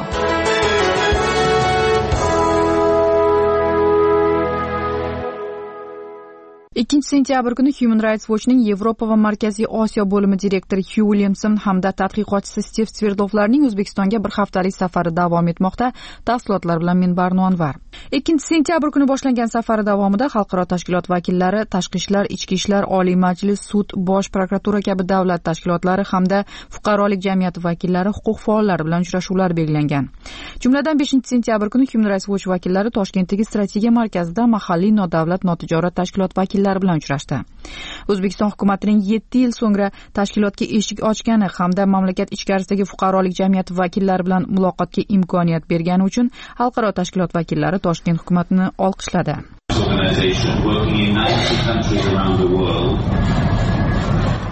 [SPEAKER 1] ikkinchi sentyabr kuni Human Rights Watch'ning Yevropa va Markaziy Osiyo bo'limi direktori Hugh Williamson hamda tadqiqotchisi Steve Sverdlovlarning O'zbekistonga bir haftalik safari davom etmoqda. Tafsilotlar bilan men Barno Anvar. ikkinchi sentyabr kuni boshlangan safari davomida xalqaro tashkilot vakillari, tashqi ishlar, ichki ishlar, Oliy Majlis, sud, bosh prokuratura kabi davlat tashkilotlari hamda fuqarolik jamiyati vakillari, huquq faollari bilan uchrashuvlar belgilangan. Jumladan beshinchi sentyabr kuni Human Rights Watch vakillari Toshkentdagi strategiya markazida mahalliy nodavlat notijorat tashkilot vakillari bilan uchrashdi. O'zbekiston hukumatining yetti yil so'ngra tashkilotga eshik ochgani hamda mamlakat ichkarisidagi fuqarolik jamiyati vakillari bilan muloqotga imkoniyat bergani uchun xalqaro tashkilot vakillari Toshkent hukumatini olqishladi.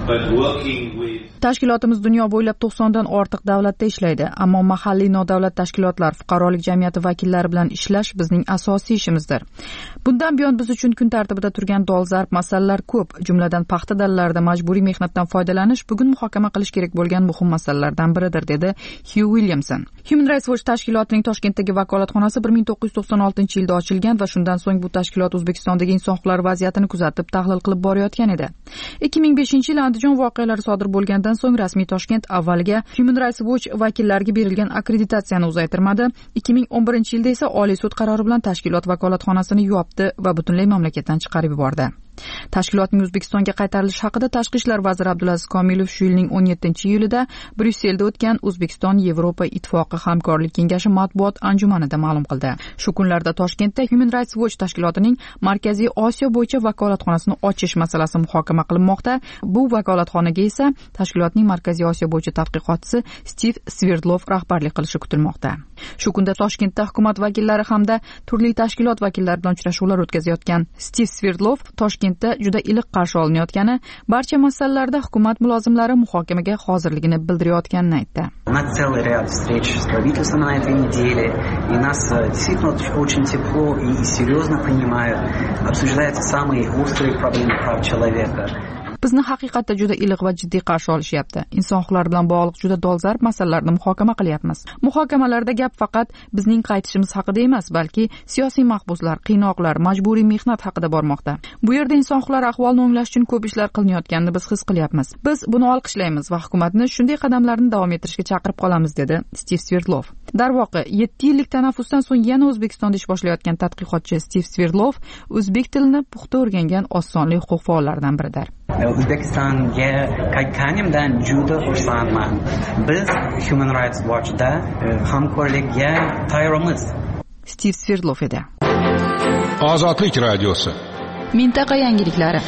[SPEAKER 1] tashkilotimiz dunyo bo'ylab to'qsondan ortiq davlatda ishlaydi, ammo mahalliy nodavlat tashkilotlar, fuqarolik jamiyati vakillari bilan ishlash bizning asosiy ishimizdir. Bundan buyon biz uchun kun tartibida turgan dolzarb masalalar ko'p, jumladan paxta dalalarida majburiy mehnatdan foydalanish bugun muhokama qilish kerak bo'lgan muhim masalalardan biridir, dedi Hugh Williamson. Human Rights Watch tashkilotining Toshkentdagi vakolatxonasi bir ming to'qqiz yuz to'qson oltinchi yilda ochilgan va shundan so'ng bu tashkilot O'zbekistondagi inson huquqlari vaziyatini kuzatib, tahlil qilib borayotgan edi. ikki ming beshinchi yil Andijon voqealari sodir bo'lgandan so'ng rasmiy Toshkent avvaliga Human Rights Watch vakillariga berilgan akkreditatsiyani uzaytirmadi. ikki ming o'n birinchi yilda esa Oliy sud qarori bilan tashkilot vakolatxonasini yopdi va butunlay mamlakatdan chiqarib yubordi. Tashkilotning O'zbekistonga qaytarilishi haqida Tashqi ishlar vaziri Abdulaziz Komilov shu yilning o'n yettinchi iyulida Bryusselda o'tgan O'zbekiston Yevropa Ittifoqi hamkorlik kengashi matbuot anjumanida ma'lum qildi. Shu kunlarda Toshkentda Human Rights Watch tashkilotining Markaziy Osiyo bo'yicha vakolatxonasini ochish masalasi muhokama qilinmoqda. Bu vakolatxonaga esa tashkilotning Markaziy Osiyo bo'yicha tadqiqotchisi Stiv Sverdlov rahbarlik qilishi kutilmoqda. Shu kunda Toshkentda hukumat vakillari hamda turli tashkilot vakillari bilan uchrashuvlar o'tkazayotgan Stiv Sverdlov Toshkent juda iliq qarshi olinayotgani, barcha masalalarda hukumat mulozimlari muhokamaga hozirligini bildirayotganini aytdi.
[SPEAKER 2] У нас целый ряд встреч с правительством на этой неделе, и нас действительно очень тепло и серьезно принимают, обсуждаются самые острые проблемы прав человека.
[SPEAKER 1] Bizni haqiqatda juda iliq va jiddiy qarshi olishyapti. Inson huquqlari bilan bog'liq juda dolzarb masalalarni muhokama qilyapmiz. Muhokamalarda gap faqat bizning qaytishimiz haqida emas, balki siyosiy mahbuslar, qiynoqlar, majburiy mehnat haqida bormoqda. Bu yerda inson huquqlari ahvolini o'nglash uchun ko'p ishlar qilinayotganini biz his qilyapmiz. Biz buni olqishlaymiz va hukumatni shunday qadamlarni davom ettirishga chaqirib qolamiz, dedi Stiv Sverdlov. Darvoqe, yetti yillik tanaffusdan so'ng yana O'zbekistonda ish boshlayotgan tadqiqotchi Stiv Sverdlov o'zbek tilini puxta o'rgangan osonli huquq faollaridan biridir.
[SPEAKER 2] O'zbekistonga qaytganimdan juda xursandman. Biz Human Rights Watch'da hamkorlikka tayyormiz.
[SPEAKER 1] Stiv Sverdlov edi.
[SPEAKER 5] Ozodlik radiosi.
[SPEAKER 1] Mintaqa yangiliklari.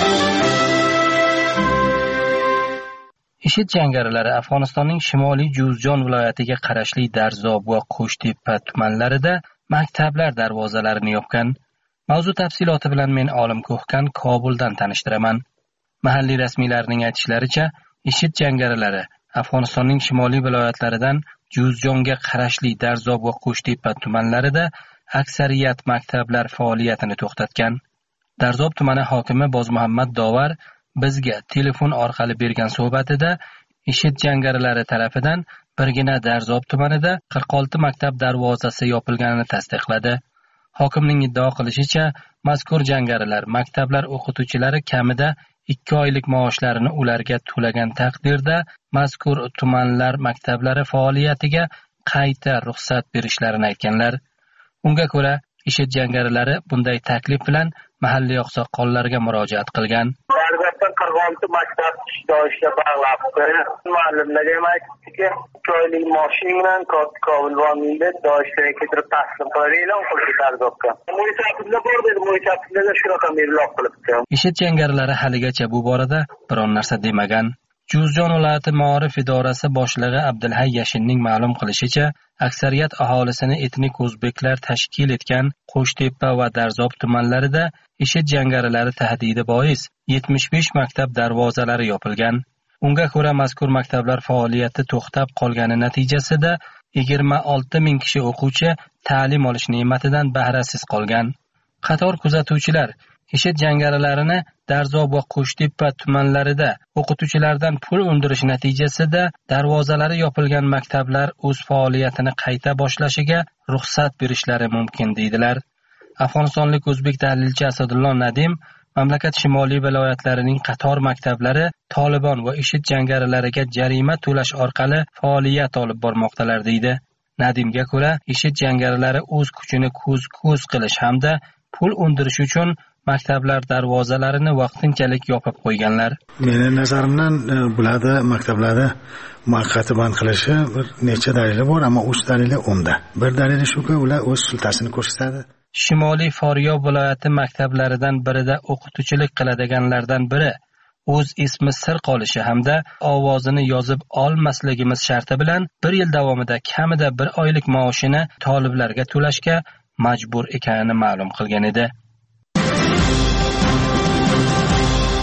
[SPEAKER 7] IShID jangarilari Afg'onistonning Shimoliy Juzjon viloyatiga qarashli Darzob va Qo'shtepa tumanlarida maktablar darvozalarini yopgan. Mavzu tafsiloti bilan men Olim Ko'hkan Kobuldan tanishtiraman. Mahalliy rasmiylarning aytishlaricha, IShID jangarilari Afg'onistonning shimoliy viloyatlaridan Juzjonga qarashli Darzob va Qo'shtepa tumanlarida aksariyat maktablar faoliyatini to'xtatgan. Darzob tumani hokimi Bozmuhammad Dovar bizga telefon orqali bergan suhbatida IShID jangarilari tarafidan birgina Darzob tumanida qirq olti maktab darvozasi yopilganini tasdiqladi. Hokimning iddao qilishicha, mazkur jangarilar maktablar o'qituvchilari kamida ikki oylik maoshlarini ularga to'lagan taqdirda mazkur tumanlar maktablari faoliyatiga qayta ruxsat berishlarini aytganlar. Unga ko'ra, IShID jangarilari bunday taklif bilan mahalliy oqsoqollarga murojaat qilgan.
[SPEAKER 9] qirq olti maktab ishga bog'labdi. Muallimlarga ham aytdiki, ikki oylik mashina bilan Kobul bo'lmaydi, doishga keltirib taslim qilaylik, o'qishga tarzobga. Mo'ysafizlar bor dedi, mo'ysafizlarga shunaqa mebloq qilibdi.
[SPEAKER 7] IShID jangarilari haligacha bu borada biron narsa demagan. Juzjon viloyati Ma'rif idorasi boshlig'i Abdulhay Yashinning ma'lum qilishicha, aksariyat aholisini etnik o'zbeklar tashkil etgan Qo'shtepa va Darzob tumanlarida IShID jangarilari tahdidi bois yetmish besh maktab darvozalari yopilgan. Unga ko'ra, mazkur maktablar faoliyati to'xtab qolgani natijasida yigirma olti ming kishi o'quvchi ta'lim olish ne'matidan bahrasiz qolgan. Qator kuzatuvchilar IShID jangarilarini Darzob va Qo'shtepa tumanlarida o'qituvchilardan pul undirish natijasida darvozalari yopilgan maktablar o'z faoliyatini qayta boshlashiga ruxsat berishlari mumkin deydilar. Afg'onistonlik o'zbek tahlilchi Asadullo Nadim mamlakat shimoliy viloyatlarining qator maktablari Tolibon va IShID jangarilariga jarima to'lash orqali faoliyat olib bormoqdalar deydi. Nadimga ko'ra, IShID jangarilari o'z kuchini ko'z-ko'z qilish hamda pul undirish uchun maktablar darvozalarini vaqtinchalik yopib qo'yganlar.
[SPEAKER 13] Meni nazarimdan bularda maktablarni muvaqqat band qilishi bir necha dalili bor, ammo uch dalili o'nda. Bir dalili shuki, ular o'z sultasini ko'rsatadi.
[SPEAKER 7] Shimoliy Foryob viloyati maktablaridan birida o'qituvchilik qiladiganlardan biri o'z ismi sir qolishi hamda ovozini yozib olmasligimiz sharti bilan bir yil davomida kamida bir oylik maoshini toliblarga to'lashga majbur ekanini ma'lum qilgan edi.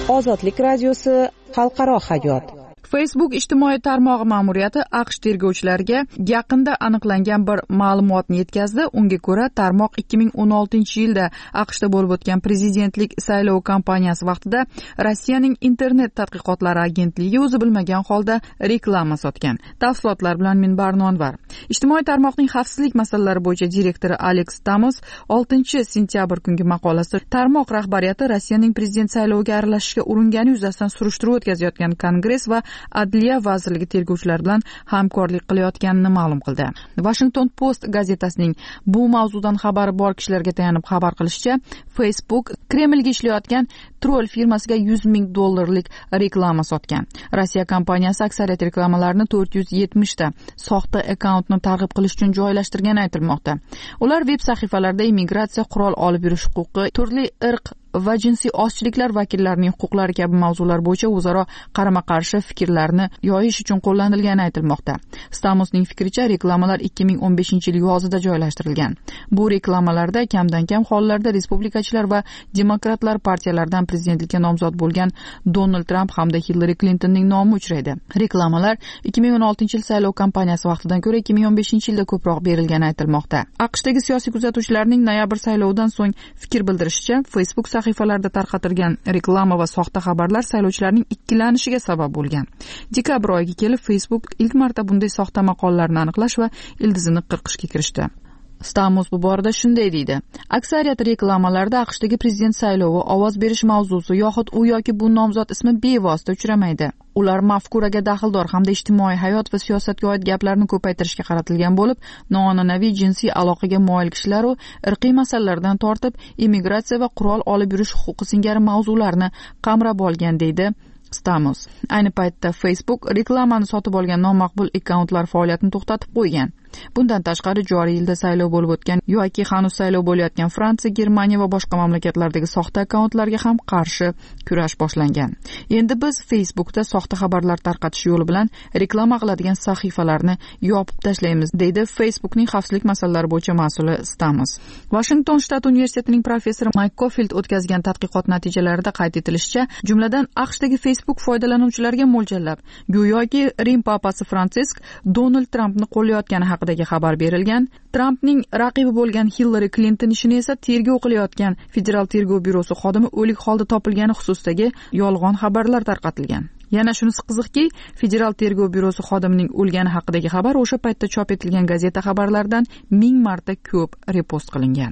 [SPEAKER 20] Ozodlik radiosi, xalqaro hayot.
[SPEAKER 1] Facebook ijtimoiy tarmog'i ma'muriyati AQSh tergovchilariga yaqinda aniqlangan bir ma'lumotni yetkazdi. Unga ko'ra, tarmoq ikki ming o'n oltinchi yilda AQShda bo'lib o'tgan prezidentlik saylov kampaniyasi vaqtida Rossiyaning internet tadqiqotlari agentligi o'zi bilmagan holda reklama sotgan. Tafsilotlar bilan men Barnonvar. Ijtimoiy tarmoqning xavfsizlik masalalari bo'yicha direktori Alex Stamos oltinchi sentyabr kungi maqolasida tarmoq rahbariyati Rossiyaning prezident sayloviga aralashishga uringani yuzasidan surishtiruv o'tkazayotgan Kongress va Adliya vazirligi tergovchilar bilan hamkorlik qilayotganini ma'lum qildi. Washington Post gazetasining bu mavzudan xabari bor kishilarga tayanib xabar qilishicha, Facebook Kremlga ishlayotgan troll firmasiga yuz ming dollarlik reklama sotgan. Rossiya kompaniyasi aksariyat reklamalarni to'rt yuz yetmish ta soxta akkauntni targ'ib qilish uchun joylashtirgani aytilmoqda. Ular veb sahifalarida immigratsiya, qurol olib yurish huquqi, turli irq va jinsiy ozchiliklar vakillarining huquqlari kabi mavzular bo'yicha o'zaro qarama-qarshi fikrlarni yoyish uchun qo'llanilgani aytilmoqda. Stamosning fikricha, reklamalar ikki ming o'n beshinchi yil yozida joylashtirilgan. Bu reklamalarda kamdan kam hollarda respublikachilar va demokratlar partiyalaridan prezidentlikka nomzod bo'lgan Donald Trump hamda Hillary Clintonning nomi uchraydi. Reklamalar ikki ming o'n oltinchi yil saylov kampaniyasi vaqtidan ko'ra ikki ming o'n beshinchi yilda ko'proq berilgani aytilmoqda. AQShdagi siyosiy kuzatuvchilarning noyabr saylovidan so'ng fikr bildirishicha, Facebook sahifalarda tarqatilgan reklama va soxta xabarlar saylovchilarning ikkilanishiga sabab bo'lgan. Dekabr oyiga kelib Facebook ilk marta bunday soxta maqolalarni aniqlash va ildizini qirqishga kirishdi. Stamos bu borada shunday deydi: aksariyat reklamalarda AQShdagi prezident saylovi, ovoz berish mavzusi yoxud u yoki bu nomzod ismi bevosita uchramaydi. Ular mafkuraga daxldor hamda ijtimoiy hayot va siyosatga oid gaplarni ko'paytirishga qaratilgan bo'lib, noan'anaviy jinsiy aloqaga moyil kishilar va irqiy masalalardan tortib immigratsiya va qurol olib yurish huquqi singari mavzularni qamrab olgan, deydi Stamos. Ayni paytda Facebook reklamani sotib olgan nomaqbul akkauntlar faoliyatini to'xtatib qo'ygan. Bundan tashqari joriy yilda saylov bo'lib o'tgan yoki hanuz saylov bo'layotgan Fransiya, Germaniya va boshqa mamlakatlardagi soxta akkauntlarga ham qarshi kurash boshlangan. Endi biz Facebookda soxta xabarlar tarqatish yo'li bilan reklama qiladigan sahifalarni yopib tashlaymiz, deydi Facebookning xavfsizlik masalalari bo'yicha mas'uli Stamos. Washington shtat universitetining professori Mike Cofield o'tkazgan tadqiqot natijalarida qayd etilishicha, jumladan AQShdagi Facebook foydalanuvchilarga mo'ljallab, go'yoki Rim papasi Fransisk Donald Trumpni qo'llayotgani haqidagi xabar berilgan. Trumpning raqibi bo'lgan Hillary Clinton ishini esa tergov qilayotgan Federal tergov byurosi xodimi o'lik holda topilgani xususidagi yolg'on xabarlar tarqatilgan. Yana shunisi qiziqki, Federal tergov byurosi xodimining o'lgani haqidagi xabar o'sha paytda chop etilgan gazeta xabarlaridan ming marta ko'p repost qilingan.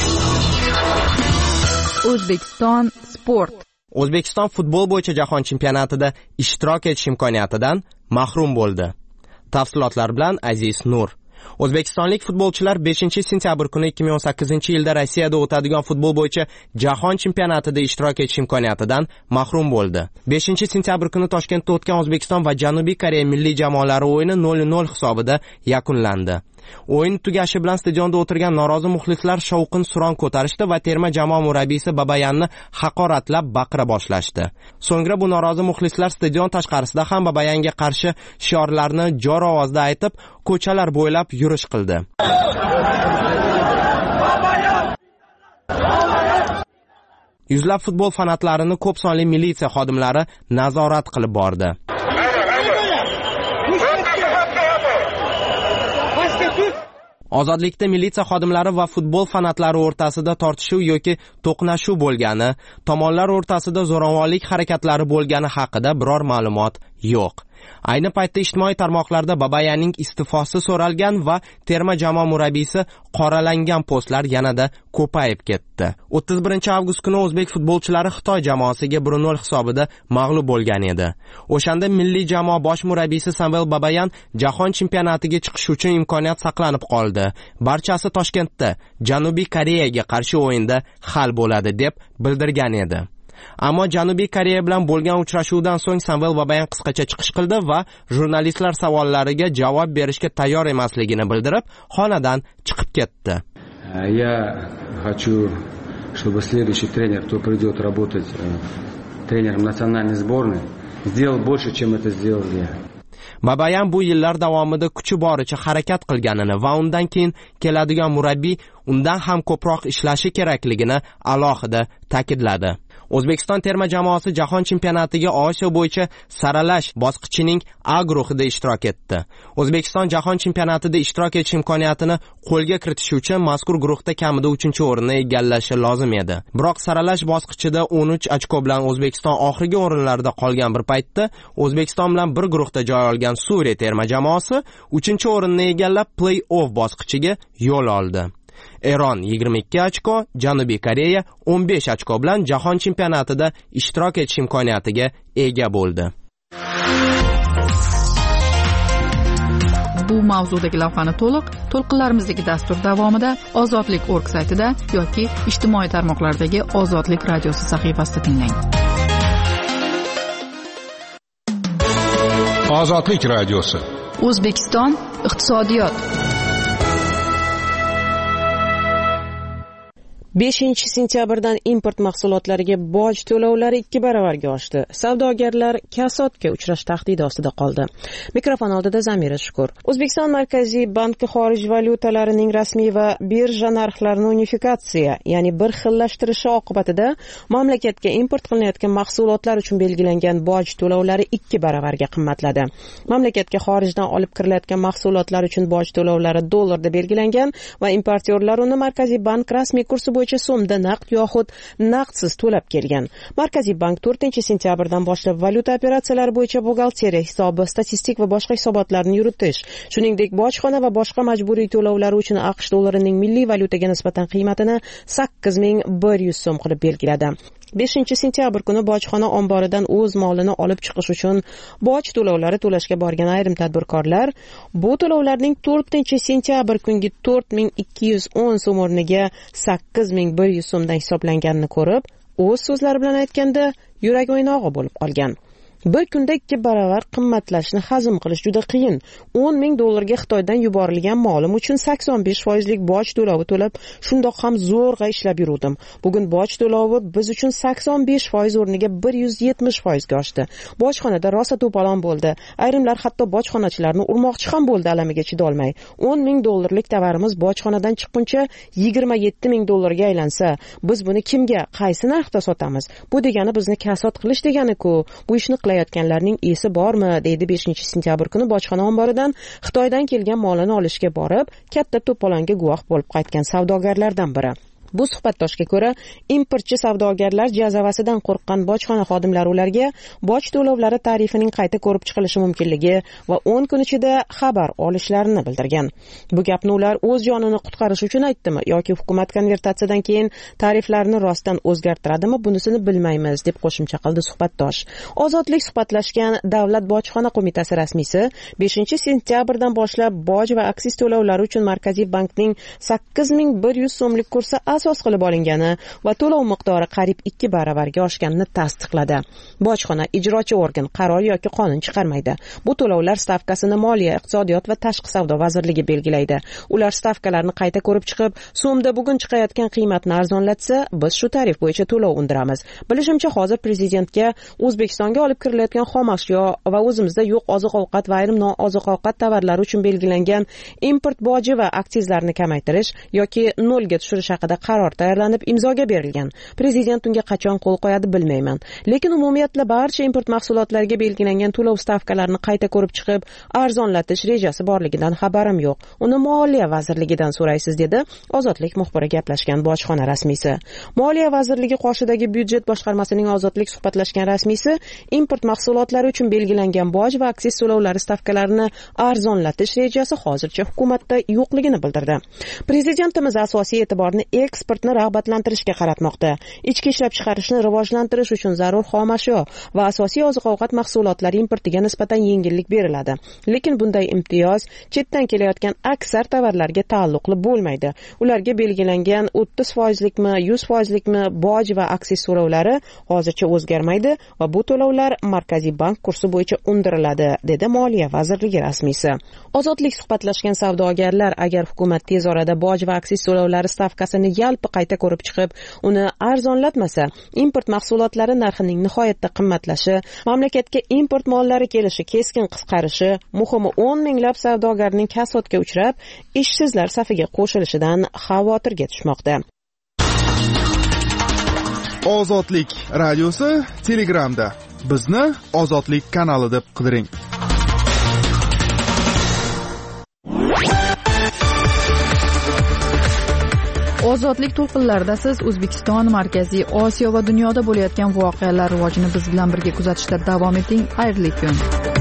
[SPEAKER 1] O'zbekiston sport.
[SPEAKER 3] O'zbekiston futbol bo'yicha jahon chempionatida ishtirok etish imkoniyatidan mahrum bo'ldi. Tafsilotlar bilan Aziz Nur. O'zbekistonlik futbolchilar beshinchi sentyabr kuni ikki ming o'n sakkizinchi yilda Rossiyada o'tadigan futbol bo'yicha jahon chempionatida ishtirok etish imkoniyatidan mahrum bo'ldi. beshinchi sentyabr kuni Toshkentda o'tgan O'zbekiston va Janubiy Koreya milliy jamoalari o'yini nol nol hisobida yakunlandi. O'yin tugashi bilan stadionda o'tirgan norozi muxlislar shovqin suron ko'tarishdi va terma jamoa murabbiysi Babayanni haqoratlab baqira boshlashdi. So'ngra bu norozi muxlislar stadion tashqarisida ham Babayanga qarshi shiorlarni jor ovozda aytib, ko'chalar bo'ylab yurish qildi. Yuzlab futbol fanatlarini ko'p sonli militsiya xodimlari nazorat qilib bordi. Ozodlikda militsiya xodimlari va futbol fanatlari o'rtasida tortishuv yoki to'qnashuv bo'lgani, tomonlar o'rtasida zo'ravonlik harakatlari bo'lgani haqida biror ma'lumot yo'q. Ayni paytda ijtimoiy tarmoqlarda Babayanning iste'fosi so'ralgan va terma jamoa murabbiysi qoralangan postlar yanada ko'payib ketdi. o'ttiz birinchi avgust kuni o'zbek futbolchilari Xitoy jamoasiga bir nol hisobida mag'lub bo'lgan edi. O'shanda milliy jamoa bosh murabbiysi Samvel Babayan jahon chempionatiga chiqish uchun imkoniyat saqlanib qoldi. Barchasi Toshkentda Janubiy Koreyaga qarshi o'yinda hal bo'ladi deb bildirgan edi. Ammo Janubiy Koreya bilan bo'lgan uchrashuvdan so'ng Samvel Babayan qisqacha chiqish qildi va jurnalistlar savollariga javob berishga tayyor emasligini bildirib, xonadan chiqib ketdi.
[SPEAKER 8] Я хочу, чтобы следующий тренер, кто придет работать тренером национальной сборной, сделал больше, чем это сделал я.
[SPEAKER 3] Babayan bu yillar davomida kuchi boricha harakat qilganini va undan keyin keladigan murabbiy undan ham ko'proq ishlashi kerakligini alohida ta'kidladi. O'zbekiston terma jamoasi jahon chempionatiga Osiyo bo'yicha saralash bosqichining A guruhida ishtirok etdi. O'zbekiston jahon chempionatida ishtirok etish imkoniyatini qo'lga kiritish uchun mazkur guruhda kamida uchinchi o'rinni egallashi lozim edi. Biroq saralash bosqichida o'n uch ochko bilan O'zbekiston oxirgi o'rinlarda qolgan bir paytda O'zbekiston bilan bir guruhda joy olgan Suriya terma jamoasi uchinchi o'rinni egallab play-off bosqichiga yo'l oldi. Eron yigirma ikki ochko, Janubiy Koreya o'n besh ochko bilan jahon chempionatida ishtirok etish imkoniyatiga ega bo'ldi.
[SPEAKER 1] Bu mavzudagi lavhani to'liq to'lqinlarimizdagi dastur davomida ozodlik точка org saytida yoki ijtimoiy tarmoqlardagi Ozodlik radiosi sahifasida tinglang.
[SPEAKER 5] Ozodlik radiosi.
[SPEAKER 1] O'zbekiston iqtisodiyot.
[SPEAKER 20] beshinchi sentyabrdan import mahsulotlariga boj to'lovlari ikki baravarga oshdi. Savdogarlar kasodga uchrash tahdidi ostida qoldi. Mikrofon oldida Zamira Shukur. O'zbekiston Markaziy banki xorij valyutalarining rasmiy va birja narxlarini unifikatsiya, ya'ni bir xillashtirishi oqibatida mamlakatga import qilinayotgan mahsulotlar uchun belgilangan boj to'lovlari ikki baravarga qimmatladi. Mamlakatga xorijdan olib kirilayotgan mahsulotlar uchun boj to'lovlari dollarda belgilangan va importyorlar uni Markaziy bank rasmiy kursi bo'yicha so'mda naqd yoxud naqdsiz to'lab kelgan. Markaziy bank to'rtinchi sentyabrdan boshlab valyuta operatsiyalari bo'yicha buxgalteriya hisobi, statistik va boshqa hisobotlarni yuritish, shuningdek bojxona va boshqa majburiy to'lovlar uchun AQSh dollarining milliy valyutaga nisbatan qiymatini sakkiz ming bir yuz so'm qilib belgiladi. beshinchi sentyabr kuni bojxona omboridan o'z molini olib chiqish uchun boj to'lovlari to'lashga borgan ayrim tadbirkorlar bu to'lovlarning to'rtinchi sentyabr kungi to'rt ming ikki yuz o'n so'm o'rniga sakkiz ming bir yuz so'mdan hisoblanganini ko'rib, o'z so'zlari bilan aytganda yurak o'ynog'i bo'lib qolgan. Bir kunda ikki baravar qimmatlashni hazm qilish juda qiyin. o'n ming dollarga Xitoydan yuborilgan molim uchun sakson besh foizlik boj to'lovi to'lab, shundoq ham zo'rg'a ishlab yurdim. Bugun boj to'lovi biz uchun sakson besh foiz o'rniga bir yuz yetmish foizga oshdi. Bojxonada rosa to'polon bo'ldi. Ayrimlar hatto bojxonachilarni urmoqchi ham bo'ldi alamiga chidolmay. o'n ming dollarlik tovarimiz bojxonadan chiqquncha yigirma yetti ming dollarga aylansa, biz buni kimga, qaysi narxda sotamiz? Bu degani bizni kasod qilish degani-ku. Bu ishni qilayotganlarning esi bormi, deydi beshinchi sentyabr kuni bojxona omboridan Xitoydan kelgan molini olishga borib, katta to'polonga guvoh bo'lib qaytgan savdogarlardan biri. Bu suhbatdoshga ko'ra, importchi savdogarlar jazavasidan qo'rqqan bojxona xodimlari ularga boj to'lovlari tarifining qayta ko'rib chiqilishi mumkinligi va o'n kun ichida xabar olishlarini bildirgan. Bu gapni ular o'z jonini qutqarish uchun aytdimi yoki hukumat konvertatsiyadan keyin tariflarni rostdan o'zgartiradimi, bunisini bilmaymiz, deb qo'shimcha qildi suhbatdosh. Ozodlik suhbatlashgan Davlat bojxona qo'mitasi rasmiysi beshinchi sentyabrdan boshlab boj va aksiz to'lovlari uchun Markaziy bankning sakkiz ming bir yuz so'mlik kursi asos qilib olingani va to'lov miqdori qariyb ikki baravarga oshganini tasdiqladi. Bojxona ijrochi organ qaror yoki qonun chiqarmaydi. Bu to'lovlar stavkasini Moliya, Iqtisodiyot va Tashqi savdo vazirligi belgilaydi. Ular stavkalarni qayta ko'rib chiqib, so'mda bugun chiqayotgan qiymatni arzonlatsa, biz shu tarif bo'yicha to'lov undiramiz. Bilishimcha, hozir prezidentga O'zbekistonga olib kirilayotgan xom ashyo va o'zimizda yo'q oziq-ovqat va ayrim nooziq-ovqat tovarlari uchun belgilangan import boji va aksizlarni kamaytirish yoki nolga tushirish haqida qaror tayyorlanib imzoga berilgan. Prezident unga qachon qo'l qo'yadi bilmayman. Lekin umumiyatla barcha import mahsulotlariga belgilangan to'lov stavkalarini qayta ko'rib chiqib, arzonlatish rejasi borligidan xabarim yo'q. Uni Moliya vazirligidan so'raysiz, dedi Ozodlik muxbiri gaplashgan bojxona rasmiysi. Moliya vazirligi qoshidagi byudjet boshqarmasining Ozodlik suhbatlashgan rasmiysi import mahsulotlari uchun belgilangan boj va aksiz to'lovlari stavkalarini arzonlatish rejasi hozircha hukumatda yo'qligini bildirdi. Prezidentimiz asosiy e'tiborni eksportni rag'batlantirishga qaratmoqda. Ichki ishlab chiqarishni rivojlantirish uchun zarur xom ashyo va asosiy oziq-ovqat mahsulotlari importiga nisbatan yengillik beriladi. Lekin bunday imtiyoz chetdan kelayotgan aksar tovarlarga taalluqli bo'lmaydi. Ularga belgilangan o'ttiz foizlikmi, yuz foizlikmi boj va aksiz to'lovlari hozircha o'zgarmaydi va bu to'lovlar Markaziy bank kursi bo'yicha undiriladi, dedi Moliya vazirligi rasmiysi. Ozodlik suhbatlashgan savdogarlar agar hukumat tez orada boj va aksiz to'lovlari stavkasini yalpi qayta ko'rib chiqib, uni arzonlatmasa, import mahsulotlari narxining nihoyatda qimmatlashi, mamlakatga import mollari kelishi keskin qisqarishi, muhimi o'n minglab savdogarning kasodga uchrab, ishsizlar safiga qo'shilishidan xavotirga tushmoqda.
[SPEAKER 15] Ozodlik radiosi Telegramda. Bizni Ozodlik kanali deb qidiring.
[SPEAKER 1] Ozodlik to'lqinlarida siz O'zbekiston, Markaziy Osiyo va dunyoda bo'layotgan voqealar rivojini biz bilan birga kuzatishda davom eting. Xayrli kun.